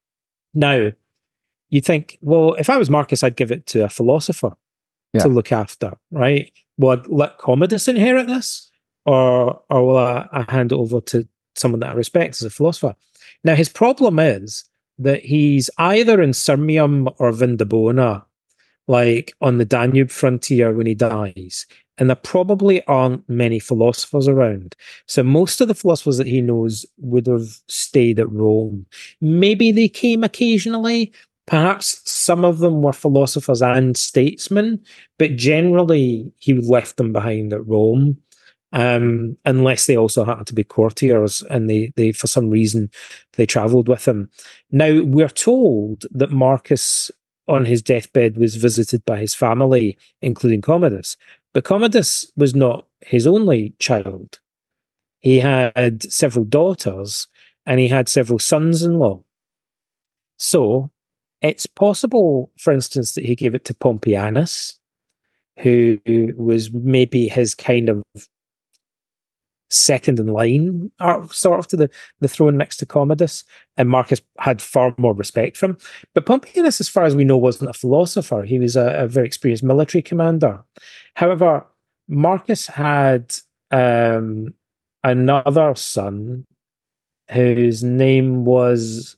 [SPEAKER 2] Now, you think, well, if I was Marcus, I'd give it to a philosopher yeah. to look after, right? Will I let Commodus inherit this? Or, or will I, I hand it over to someone that I respect as a philosopher? Now, his problem is that he's either in Sirmium or Vindobona, like on the Danube frontier when he dies. And there probably aren't many philosophers around. So most of the philosophers that he knows would have stayed at Rome. Maybe they came occasionally. Perhaps some of them were philosophers and statesmen, but generally he left them behind at Rome, um, unless they also happened to be courtiers and they, they for some reason, they travelled with him. Now, we're told that Marcus, on his deathbed, was visited by his family, including Commodus. But Commodus was not his only child. He had several daughters and he had several sons-in-law. So it's possible, for instance, that he gave it to Pompeianus, who was maybe his kind of second in line, or sort of to the, the throne next to Commodus, and Marcus had far more respect for him. But Pompeianus, as far as we know, wasn't a philosopher. He was a, a very experienced military commander. However, Marcus had um, another son whose name was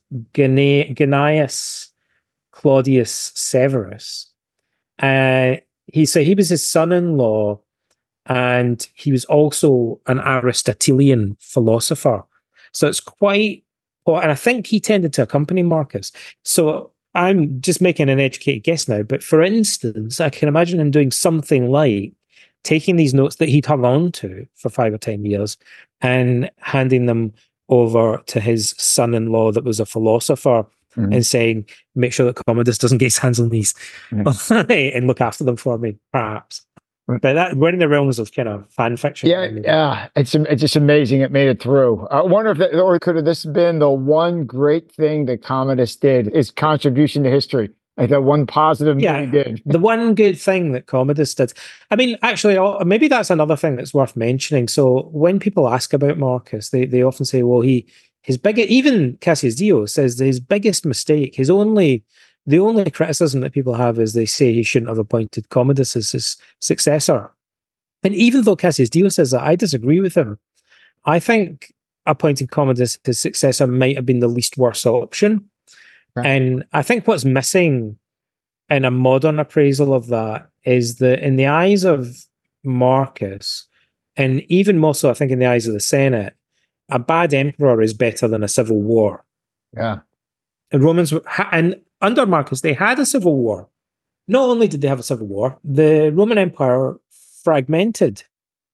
[SPEAKER 2] Gnaeus Claudius Severus. Uh, he so he was his son-in-law, and he was also an Aristotelian philosopher. So it's quite, well, and I think he tended to accompany Marcus. So I'm just making an educated guess now, but for instance, I can imagine him doing something like taking these notes that he'd hung on to for five or ten years and handing them over to his son-in-law that was a philosopher mm-hmm. and saying, make sure that Commodus doesn't get his hands on these mm-hmm. and look after them for me, perhaps. But that we're in the realms of kind of fan fiction.
[SPEAKER 1] Yeah, yeah, it's it's just amazing it made it through. I wonder if that, or could have this been the one great thing that Commodus did, his contribution to history, like that one positive
[SPEAKER 2] yeah,
[SPEAKER 1] thing he did.
[SPEAKER 2] The one good thing that Commodus did. I mean, actually, maybe that's another thing that's worth mentioning. So when people ask about Marcus, they they often say, well, he his biggest, even Cassius Dio says that his biggest mistake, his only the only criticism that people have is they say he shouldn't have appointed Commodus as his successor. And even though Cassius Dio says that, I disagree with him. I think appointing Commodus his successor might have been the least worst option. Right. And I think what's missing in a modern appraisal of that is that in the eyes of Marcus, and even more so, I think in the eyes of the Senate, a bad emperor is better than a civil war.
[SPEAKER 1] Yeah.
[SPEAKER 2] And Romans, and under Marcus, they had a civil war. Not only did they have a civil war, the Roman Empire fragmented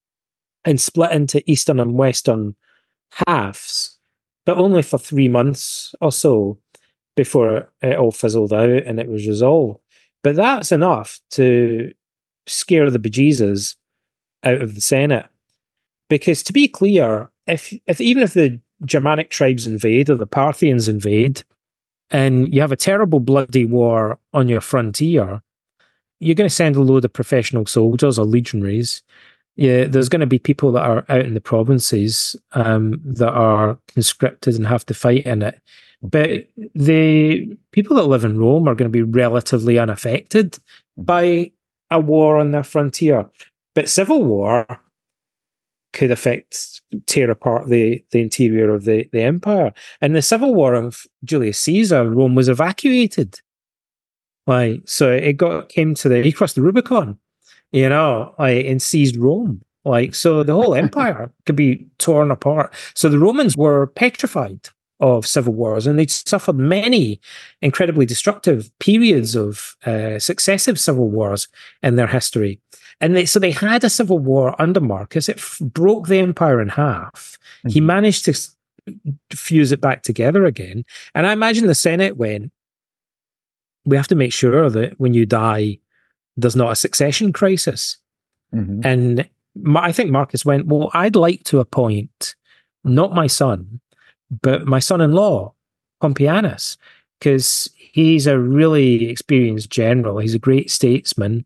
[SPEAKER 2] and split into eastern and western halves, but only for three months or so before it all fizzled out and it was resolved. But that's enough to scare the bejesus out of the Senate. Because to be clear, if, if even if the Germanic tribes invade or the Parthians invade, and you have a terrible bloody war on your frontier, you're going to send a load of professional soldiers or legionaries. Yeah, there's going to be people that are out in the provinces um, that are conscripted and have to fight in it. But the people that live in Rome are going to be relatively unaffected by a war on their frontier. But civil war could affect, tear apart the, the interior of the, the empire. In the civil war of Julius Caesar, Rome was evacuated. Like, so it got came to the, he crossed the Rubicon, you know, like, and seized Rome. Like, so the whole empire could be torn apart. So the Romans were petrified of civil wars, and they'd suffered many incredibly destructive periods of uh, successive civil wars in their history. And they, so they had a civil war under Marcus. It f- broke the empire in half. Mm-hmm. He managed to s- fuse it back together again. And I imagine the Senate went, we have to make sure that when you die, there's not a succession crisis. Mm-hmm. And Ma- I think Marcus went, well, I'd like to appoint not my son, but my son-in-law, Pompeianus, because he's a really experienced general. He's a great statesman.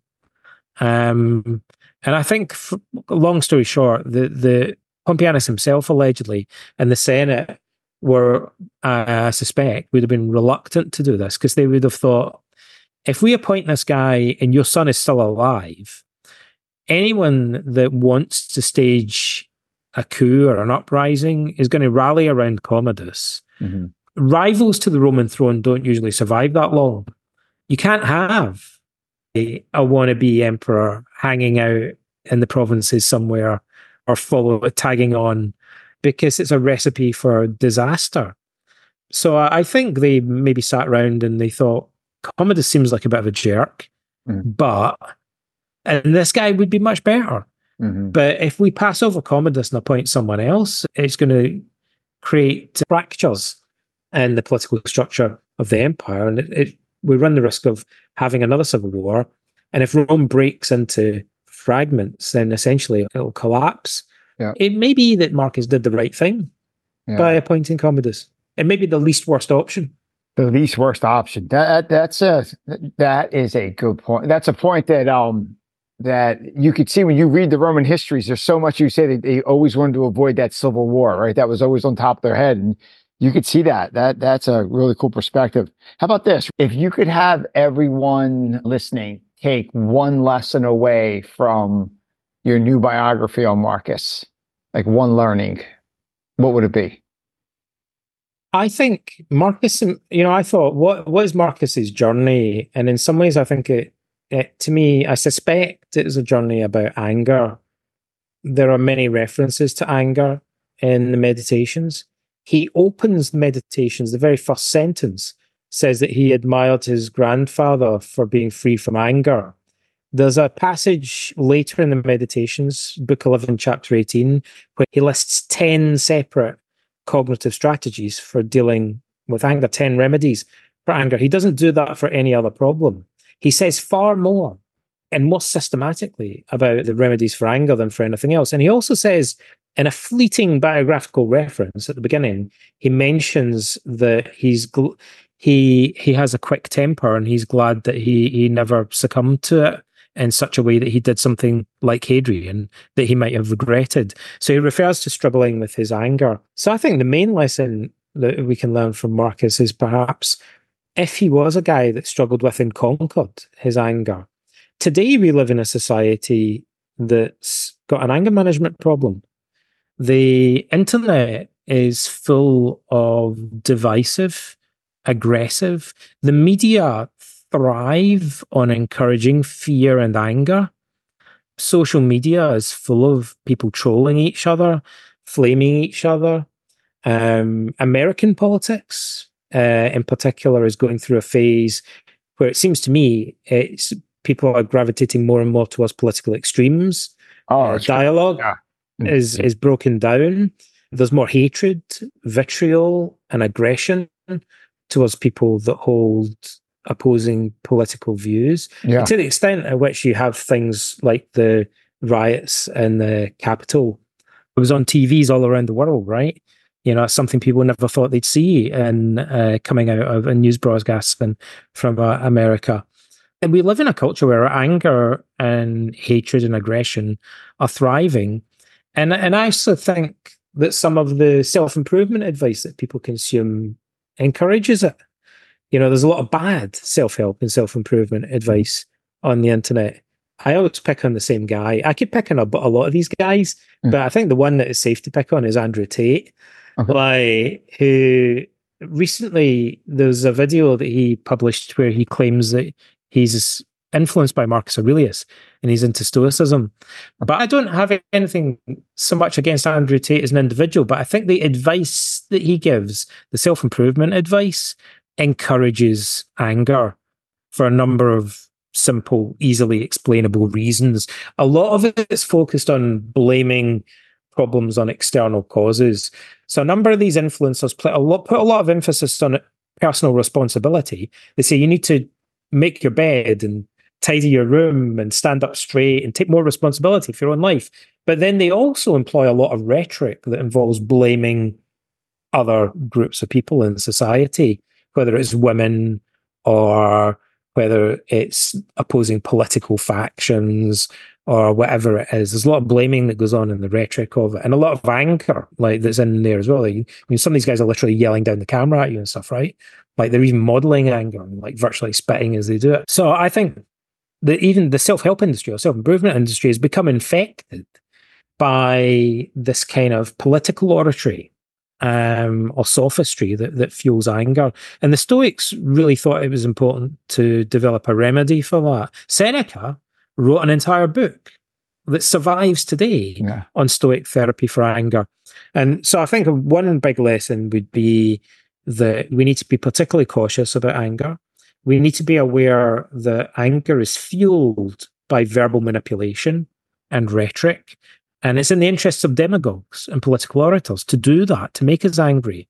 [SPEAKER 2] Um, and I think, for, long story short, the, the Pompeianus himself, allegedly, and the Senate were, uh, I suspect, would have been reluctant to do this, because they would have thought, if we appoint this guy and your son is still alive, anyone that wants to stage a coup or an uprising is going to rally around Commodus. Mm-hmm. Rivals to the Roman throne don't usually survive that long. You can't have a, a wannabe emperor hanging out in the provinces somewhere or follow tagging on, because it's a recipe for disaster. So I think they maybe sat around and they thought, Commodus seems like a bit of a jerk, mm-hmm. but and this guy would be much better. Mm-hmm. But if we pass over Commodus and appoint someone else, it's going to create fractures in the political structure of the empire. And it, it, we run the risk of having another civil war. And if Rome breaks into fragments, then essentially it'll collapse. Yeah. It may be that Marcus did the right thing yeah. by appointing Commodus. It may be the least worst option.
[SPEAKER 1] The least worst option. That that's a that is a good point. That's a point that um that you could see when you read the Roman histories. There's so much you say that they always wanted to avoid that civil war, right? That was always on top of their head, and you could see that. That that's a really cool perspective. How about this? If you could have everyone listening take one lesson away from your new biography on Marcus, like one learning, what would it be?
[SPEAKER 2] I think Marcus, you know, I thought, what what is Marcus's journey? And in some ways, I think it, it, to me, I suspect it is a journey about anger. There are many references to anger in the Meditations. He opens the Meditations, the very first sentence says that he admired his grandfather for being free from anger. There's a passage later in the Meditations, book eleven, chapter eighteen, where he lists ten separate cognitive strategies for dealing with anger, ten remedies for anger. He doesn't do that for any other problem. He says far more and more systematically about the remedies for anger than for anything else. And he also says, in a fleeting biographical reference at the beginning, he mentions that he's gl- he he has a quick temper, and he's glad that he he never succumbed to it in such a way that he did something like Hadrian that he might have regretted. So he refers to struggling with his anger. So I think the main lesson that we can learn from Marcus is perhaps if he was a guy that struggled with and conquered his anger, today we live in a society that's got an anger management problem. The internet is full of divisive, aggressive. The media thrive on encouraging fear and anger. Social media is full of people trolling each other, flaming each other. Um, American politics, uh, in particular, is going through a phase where it seems to me it's people are gravitating more and more towards political extremes.
[SPEAKER 1] Oh,
[SPEAKER 2] uh, dialogue
[SPEAKER 1] yeah.
[SPEAKER 2] is is broken down. There's more hatred, vitriol, and aggression towards people that hold opposing political views.
[SPEAKER 1] Yeah.
[SPEAKER 2] And to the extent at which you have things like the riots in the Capitol, it was on T Vs all around the world, right? You know, something people never thought they'd see in uh, coming out of a news broadcasting from uh, America. And we live in a culture where anger and hatred and aggression are thriving. And, and I also think that some of the self-improvement advice that people consume encourages it. You know, there's a lot of bad self-help and self-improvement advice on the internet. I always pick on the same guy. I keep picking up a lot of these guys, mm. but I think the one that is safe to pick on is Andrew Tate. Okay. Like, who recently, there's a video that he published where he claims that he's influenced by Marcus Aurelius and he's into Stoicism. But I don't have anything so much against Andrew Tate as an individual, but I think the advice that he gives, the self-improvement advice, encourages anger for a number of simple, easily explainable reasons. A lot of it is focused on blaming problems on external causes. So a number of these influencers put a lot, put a lot of emphasis on personal responsibility. They say you need to make your bed and tidy your room and stand up straight and take more responsibility for your own life. But then they also employ a lot of rhetoric that involves blaming other groups of people in society, whether it's women or whether it's opposing political factions or whatever it is. There's a lot of blaming that goes on in the rhetoric of it, and a lot of anger like that's in there as well. Like, I mean, some of these guys are literally yelling down the camera at you and stuff, right? Like they're even modeling anger and like virtually spitting as they do it. So I think that even the self-help industry or self-improvement industry has become infected by this kind of political oratory um, or sophistry that, that fuels anger. And the Stoics really thought it was important to develop a remedy for that. Seneca wrote an entire book that survives today yeah. on Stoic therapy for anger. And so I think one big lesson would be that we need to be particularly cautious about anger. We need to be aware that anger is fueled by verbal manipulation and rhetoric. And it's in the interests of demagogues and political orators to do that, to make us angry.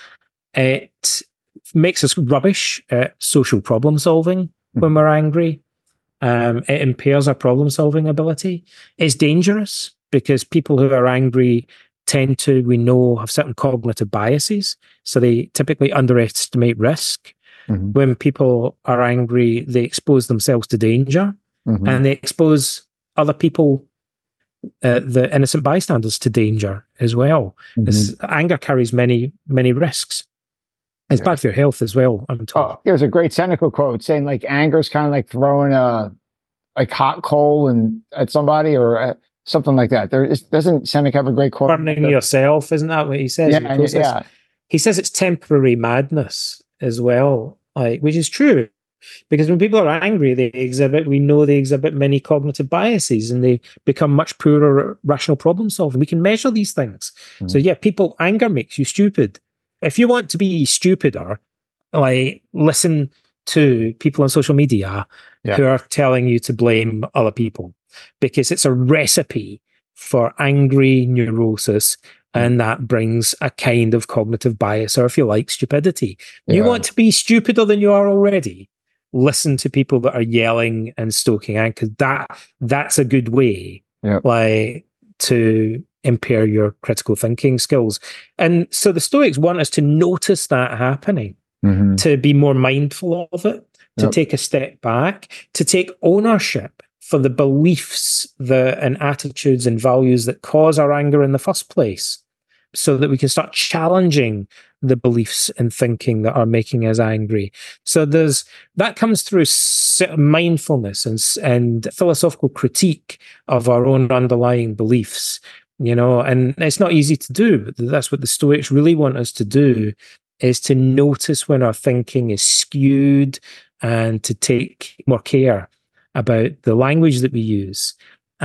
[SPEAKER 2] It makes us rubbish at social problem solving when we're angry. Um, it impairs our problem solving ability. It's dangerous because people who are angry tend to, we know, have certain cognitive biases. So they typically underestimate risk. Mm-hmm. When people are angry, they expose themselves to danger mm-hmm. and they expose other people, uh, the innocent bystanders, to danger as well. Mm-hmm. This, anger carries many, many risks. It's yeah. bad for your health as well, I'm told.
[SPEAKER 1] Oh, there's a great Seneca quote saying like anger is kind of like throwing a like hot coal and at somebody or at something like that. There is, doesn't Seneca have a great quote?
[SPEAKER 2] Burning like yourself, isn't that what he says?
[SPEAKER 1] Yeah, he, yeah.
[SPEAKER 2] He says it's temporary madness as well, like, which is true. Because when people are angry, they exhibit, we know they exhibit many cognitive biases and they become much poorer at rational problem solving. We can measure these things. Mm-hmm. So yeah, people, anger makes you stupid. If you want to be stupider, like, listen to people on social media yeah. who are telling you to blame other people, because it's a recipe for angry neurosis, and that brings a kind of cognitive bias, or if you like, stupidity. Yeah. You want to be stupider than you are already? listen to people that are yelling and stoking anger, because that that's a good way,
[SPEAKER 1] Yep.
[SPEAKER 2] like, to impair your critical thinking skills. And so the Stoics want us to notice that happening,
[SPEAKER 1] Mm-hmm.
[SPEAKER 2] to be more mindful of it, to
[SPEAKER 1] Yep.
[SPEAKER 2] take a step back, to take ownership for the beliefs the, and attitudes and values that cause our anger in the first place, so that we can start challenging the beliefs and thinking that are making us angry. So there's that comes through mindfulness and, and philosophical critique of our own underlying beliefs, you know, and it's not easy to do, but that's what the Stoics really want us to do, is to notice when our thinking is skewed and to take more care about the language that we use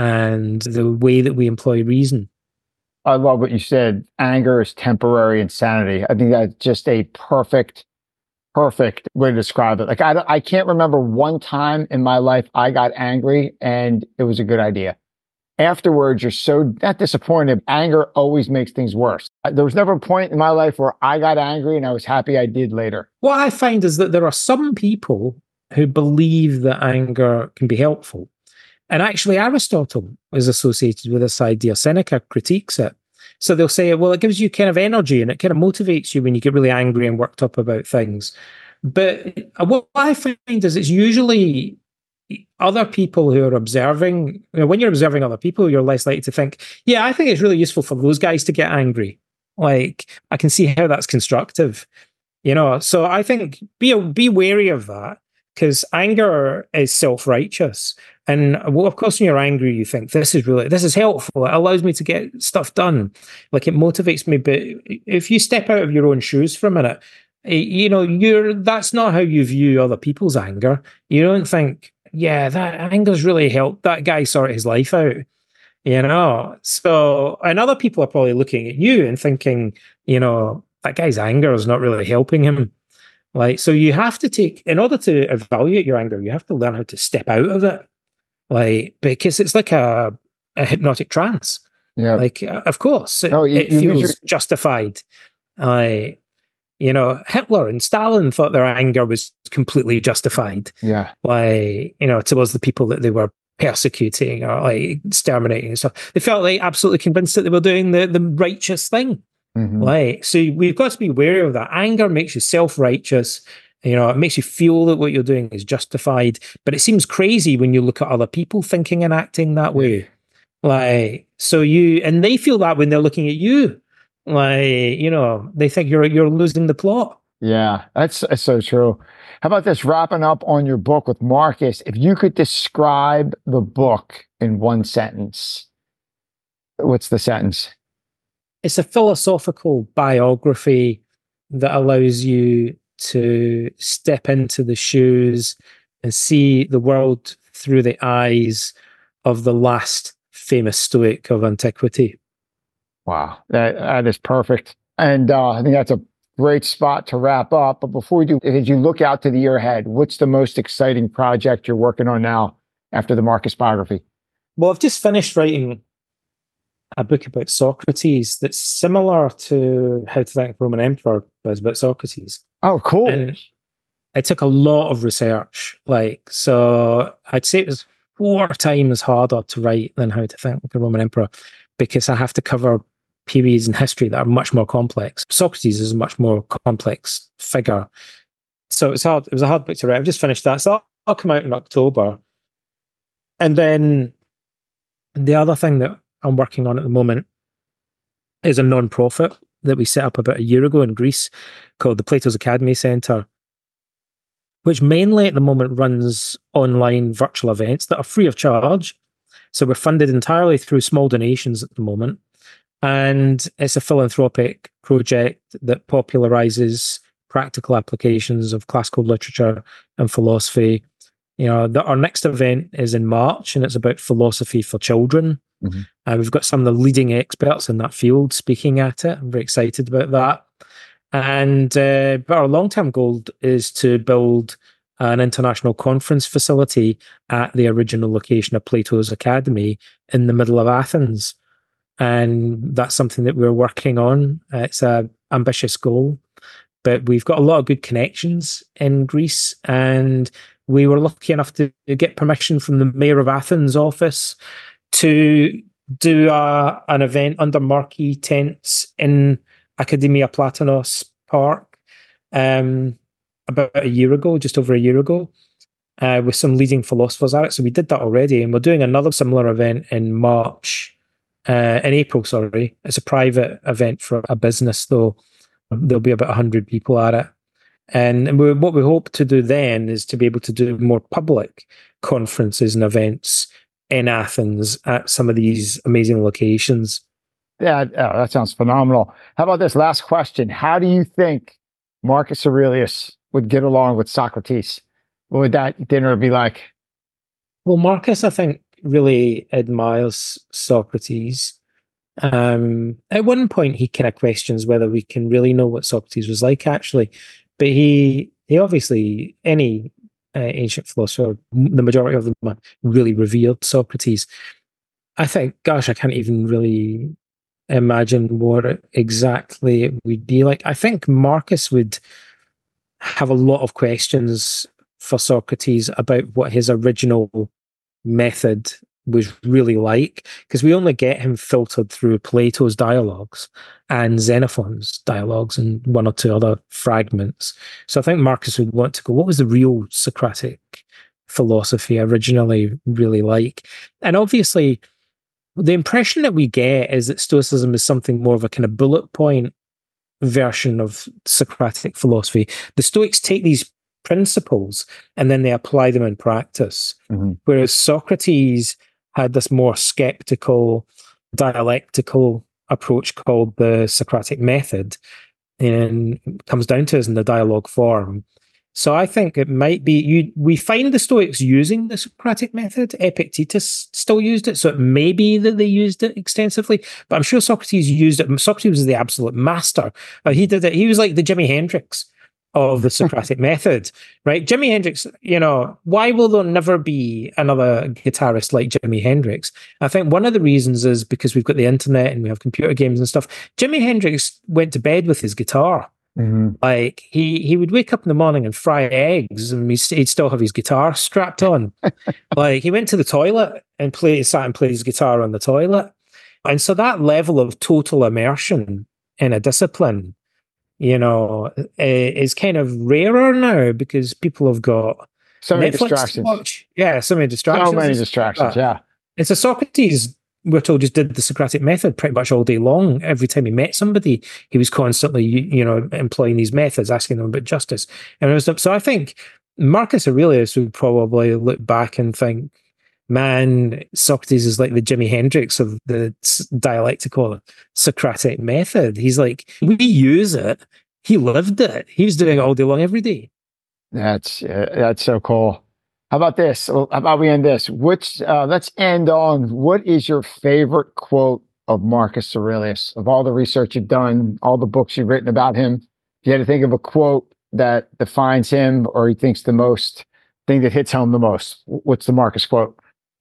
[SPEAKER 2] and the way that we employ reason.
[SPEAKER 1] I love what you said. Anger is temporary insanity. I think that's just a perfect, perfect way to describe it. Like, I, don't, I can't remember one time in my life I got angry and it was a good idea. Afterwards, you're so not disappointed. Anger always makes things worse. There was never a point in my life where I got angry and I was happy I did later.
[SPEAKER 2] What I find is that there are some people who believe that anger can be helpful. And actually, Aristotle is associated with this idea. Seneca critiques it. So they'll say, well, it gives you kind of energy and it kind of motivates you when you get really angry and worked up about things. But what I find is it's usually other people who are observing. You know, when you're observing other people, you're less likely to think, yeah, I think it's really useful for those guys to get angry. Like, I can see how that's constructive. You know, so I think be, be wary of that, because anger is self-righteous. And well, of course, when you're angry, you think this is really, this is helpful. It allows me to get stuff done. Like, it motivates me. But if you step out of your own shoes for a minute, you know, you're, that's not how you view other people's anger. You don't think, yeah, that anger's really helped that guy sort his life out. You know, so, and other people are probably looking at you and thinking, you know, that guy's anger is not really helping him. Like, so you have to take, in order to evaluate your anger, you have to learn how to step out of it. Like, because it's like a, a hypnotic trance.
[SPEAKER 1] Yeah.
[SPEAKER 2] Like, uh, of course, it,
[SPEAKER 1] oh, you,
[SPEAKER 2] it
[SPEAKER 1] you
[SPEAKER 2] feels
[SPEAKER 1] your...
[SPEAKER 2] justified. Like, uh, you know, Hitler and Stalin thought their anger was completely justified.
[SPEAKER 1] Yeah.
[SPEAKER 2] Like, you know, towards the people that they were persecuting or like exterminating and stuff. They felt like absolutely convinced that they were doing the, the righteous thing.
[SPEAKER 1] Mm-hmm.
[SPEAKER 2] Like, so we've got to be wary of that. Anger makes you self-righteous. You know, it makes you feel that what you're doing is justified. But it seems crazy when you look at other people thinking and acting that way. Like, so you, and they feel that when they're looking at you. Like, you know, they think you're you're losing the plot.
[SPEAKER 1] Yeah, that's, that's so true. How about this, wrapping up on your book with Marcus? If you could describe the book in one sentence, what's the sentence?
[SPEAKER 2] It's a philosophical biography that allows you to step into the shoes and see the world through the eyes of the last famous Stoic of antiquity.
[SPEAKER 1] Wow, that, that is perfect. And uh, I think that's a great spot to wrap up. But before we do, as you look out to the year ahead, what's the most exciting project you're working on now after the Marcus biography?
[SPEAKER 2] Well, I've just finished writing a book about Socrates that's similar to How to Thank the Roman Emperor, but it's about Socrates.
[SPEAKER 1] Oh, cool.
[SPEAKER 2] And it took a lot of research. Like, so I'd say it was four times harder to write than How to Thank the Roman Emperor, because I have to cover periods in history that are much more complex. Socrates is a much more complex figure. So it's hard. It was a hard book to write. I've just finished that. So I'll, I'll come out in October. And then the other thing that I'm working on at the moment is a non-profit that we set up about a year ago in Greece called the Plato's Academy Centre, which mainly at the moment runs online virtual events that are free of charge. So we're funded entirely through small donations at the moment. And it's a philanthropic project that popularizes practical applications of classical literature and philosophy. You know, the, our next event is in March, and it's about philosophy for children. Mm-hmm. Uh, we've got some of the leading experts in that field speaking at it. I'm very excited about that. And uh, but our long-term goal is to build an international conference facility at the original location of Plato's Academy in the middle of Athens. And that's something that we're working on. Uh, it's an ambitious goal, but we've got a lot of good connections in Greece, and we were lucky enough to get permission from the mayor of Athens' office to do a, an event under marquee tents in Academia Platanos Park um, about a year ago, just over a year ago, uh, with some leading philosophers at it. So we did that already, and we're doing another similar event in March, uh, in April, sorry. It's a private event for a business, though. There'll be about one hundred people at it. And we, what we hope to do then is to be able to do more public conferences and events in Athens at some of these amazing locations.
[SPEAKER 1] Yeah, oh, that sounds phenomenal. How about this last question? How do you think Marcus Aurelius would get along with Socrates? What would that dinner be like?
[SPEAKER 2] Well, Marcus, I think, really admires Socrates. Um, at one point, he kind of questions whether we can really know what Socrates was like, actually. But he, he obviously, any uh, ancient philosopher, the majority of them really revered Socrates. I think, gosh, I can't even really imagine what it exactly it would be like. I think Marcus would have a lot of questions for Socrates about what his original method was really like, because we only get him filtered through Plato's dialogues and Xenophon's dialogues and one or two other fragments. So I think Marcus would want to go, what was the real Socratic philosophy originally really like? And obviously, the impression that we get is that Stoicism is something more of a kind of bullet point version of Socratic philosophy. The Stoics take these principles and then they apply them in practice, mm-hmm. whereas Socrates had this more skeptical, dialectical approach called the Socratic method, and it comes down to us in the dialogue form. So I think it might be, you. we find the Stoics using the Socratic method. Epictetus still used it, so it may be that they used it extensively, but I'm sure Socrates used it. Socrates was the absolute master. Uh, he did it. He was like the Jimi Hendrix of the Socratic method, right? Jimi Hendrix, you know, why will there never be another guitarist like Jimi Hendrix? I think one of the reasons is because we've got the internet and we have computer games and stuff. Jimi Hendrix went to bed with his guitar. Mm-hmm. Like he he would wake up in the morning and fry eggs, and he'd still have his guitar strapped on. Like he went to the toilet and play, sat and played his guitar on the toilet. And so that level of total immersion in a discipline, you know, is kind of rarer now because people have got
[SPEAKER 1] so many
[SPEAKER 2] Netflix
[SPEAKER 1] distractions.
[SPEAKER 2] To watch. Yeah, so many distractions.
[SPEAKER 1] So many distractions, yeah.
[SPEAKER 2] And so Socrates, we're told, just did the Socratic method pretty much all day long. Every time he met somebody, he was constantly, you know, employing these methods, asking them about justice. And it was, so I think Marcus Aurelius would probably look back and think, man, Socrates is like the Jimi Hendrix of the dialectical Socratic method. He's like, we use it. He lived it. He was doing it all day long, every day.
[SPEAKER 1] That's uh, that's so cool. How about this? How about we end this? Which uh, let's end on, what is your favorite quote of Marcus Aurelius? Of all the research you've done, all the books you've written about him, if you had to think of a quote that defines him or he thinks the most, thing that hits home the most, what's the Marcus quote?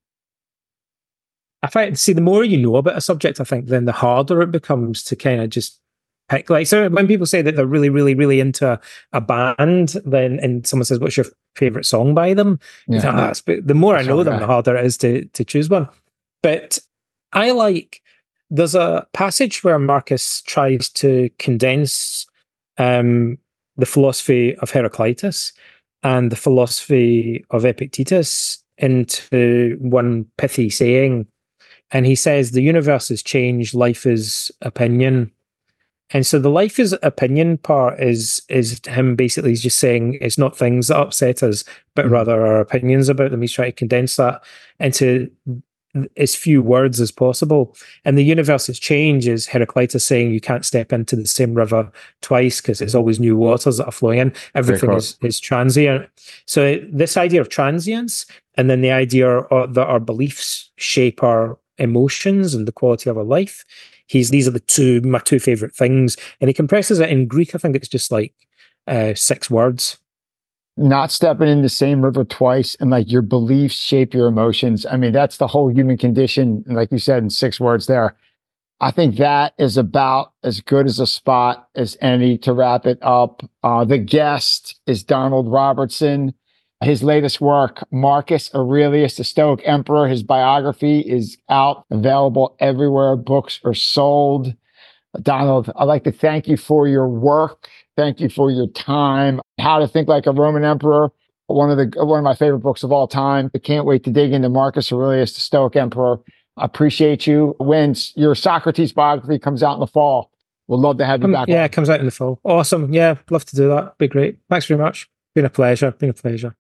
[SPEAKER 2] I find, see, the more you know about a subject, I think, then the harder it becomes to kind of just pick. Like, so when people say that they're really, really, really into a, a band, then and someone says, "What's your favorite song by them?" Yeah. Think, oh, but the more I know them, the harder it is to to choose one. But I like. There's a passage where Marcus tries to condense um, the philosophy of Heraclitus and the philosophy of Epictetus into one pithy saying. And he says, the universe is change, life is opinion. And so the life is opinion part is is him basically just saying it's not things that upset us, but mm-hmm. rather our opinions about them. He's trying to condense that into as few words as possible. And the universe is change is Heraclitus saying you can't step into the same river twice because it's always new waters that are flowing in. Everything is, is transient. So this idea of transience, and then the idea that our beliefs shape our emotions and the quality of our life. He's these are the two my two favorite things, and he compresses it in Greek. I think it's just like uh, six words.
[SPEAKER 1] Not stepping in the same river twice, and like your beliefs shape your emotions. I mean, that's the whole human condition. And like you said, in six words there, I think that is about as good as a spot as any to wrap it up. Uh, the guest is Donald Robertson. His latest work, Marcus Aurelius, the Stoic Emperor, his biography is out, available everywhere books are sold. Donald, I'd like to thank you for your work. Thank you for your time. How to Think Like a Roman Emperor, one of the one of my favorite books of all time. I can't wait to dig into Marcus Aurelius, the Stoic Emperor. I appreciate you. When your Socrates biography comes out in the fall, we'll love to have you
[SPEAKER 2] um,
[SPEAKER 1] back.
[SPEAKER 2] Yeah,
[SPEAKER 1] on.
[SPEAKER 2] It comes out in the fall. Awesome. Yeah, love to do that. Be great. Thanks very much. Been a pleasure. Been a pleasure.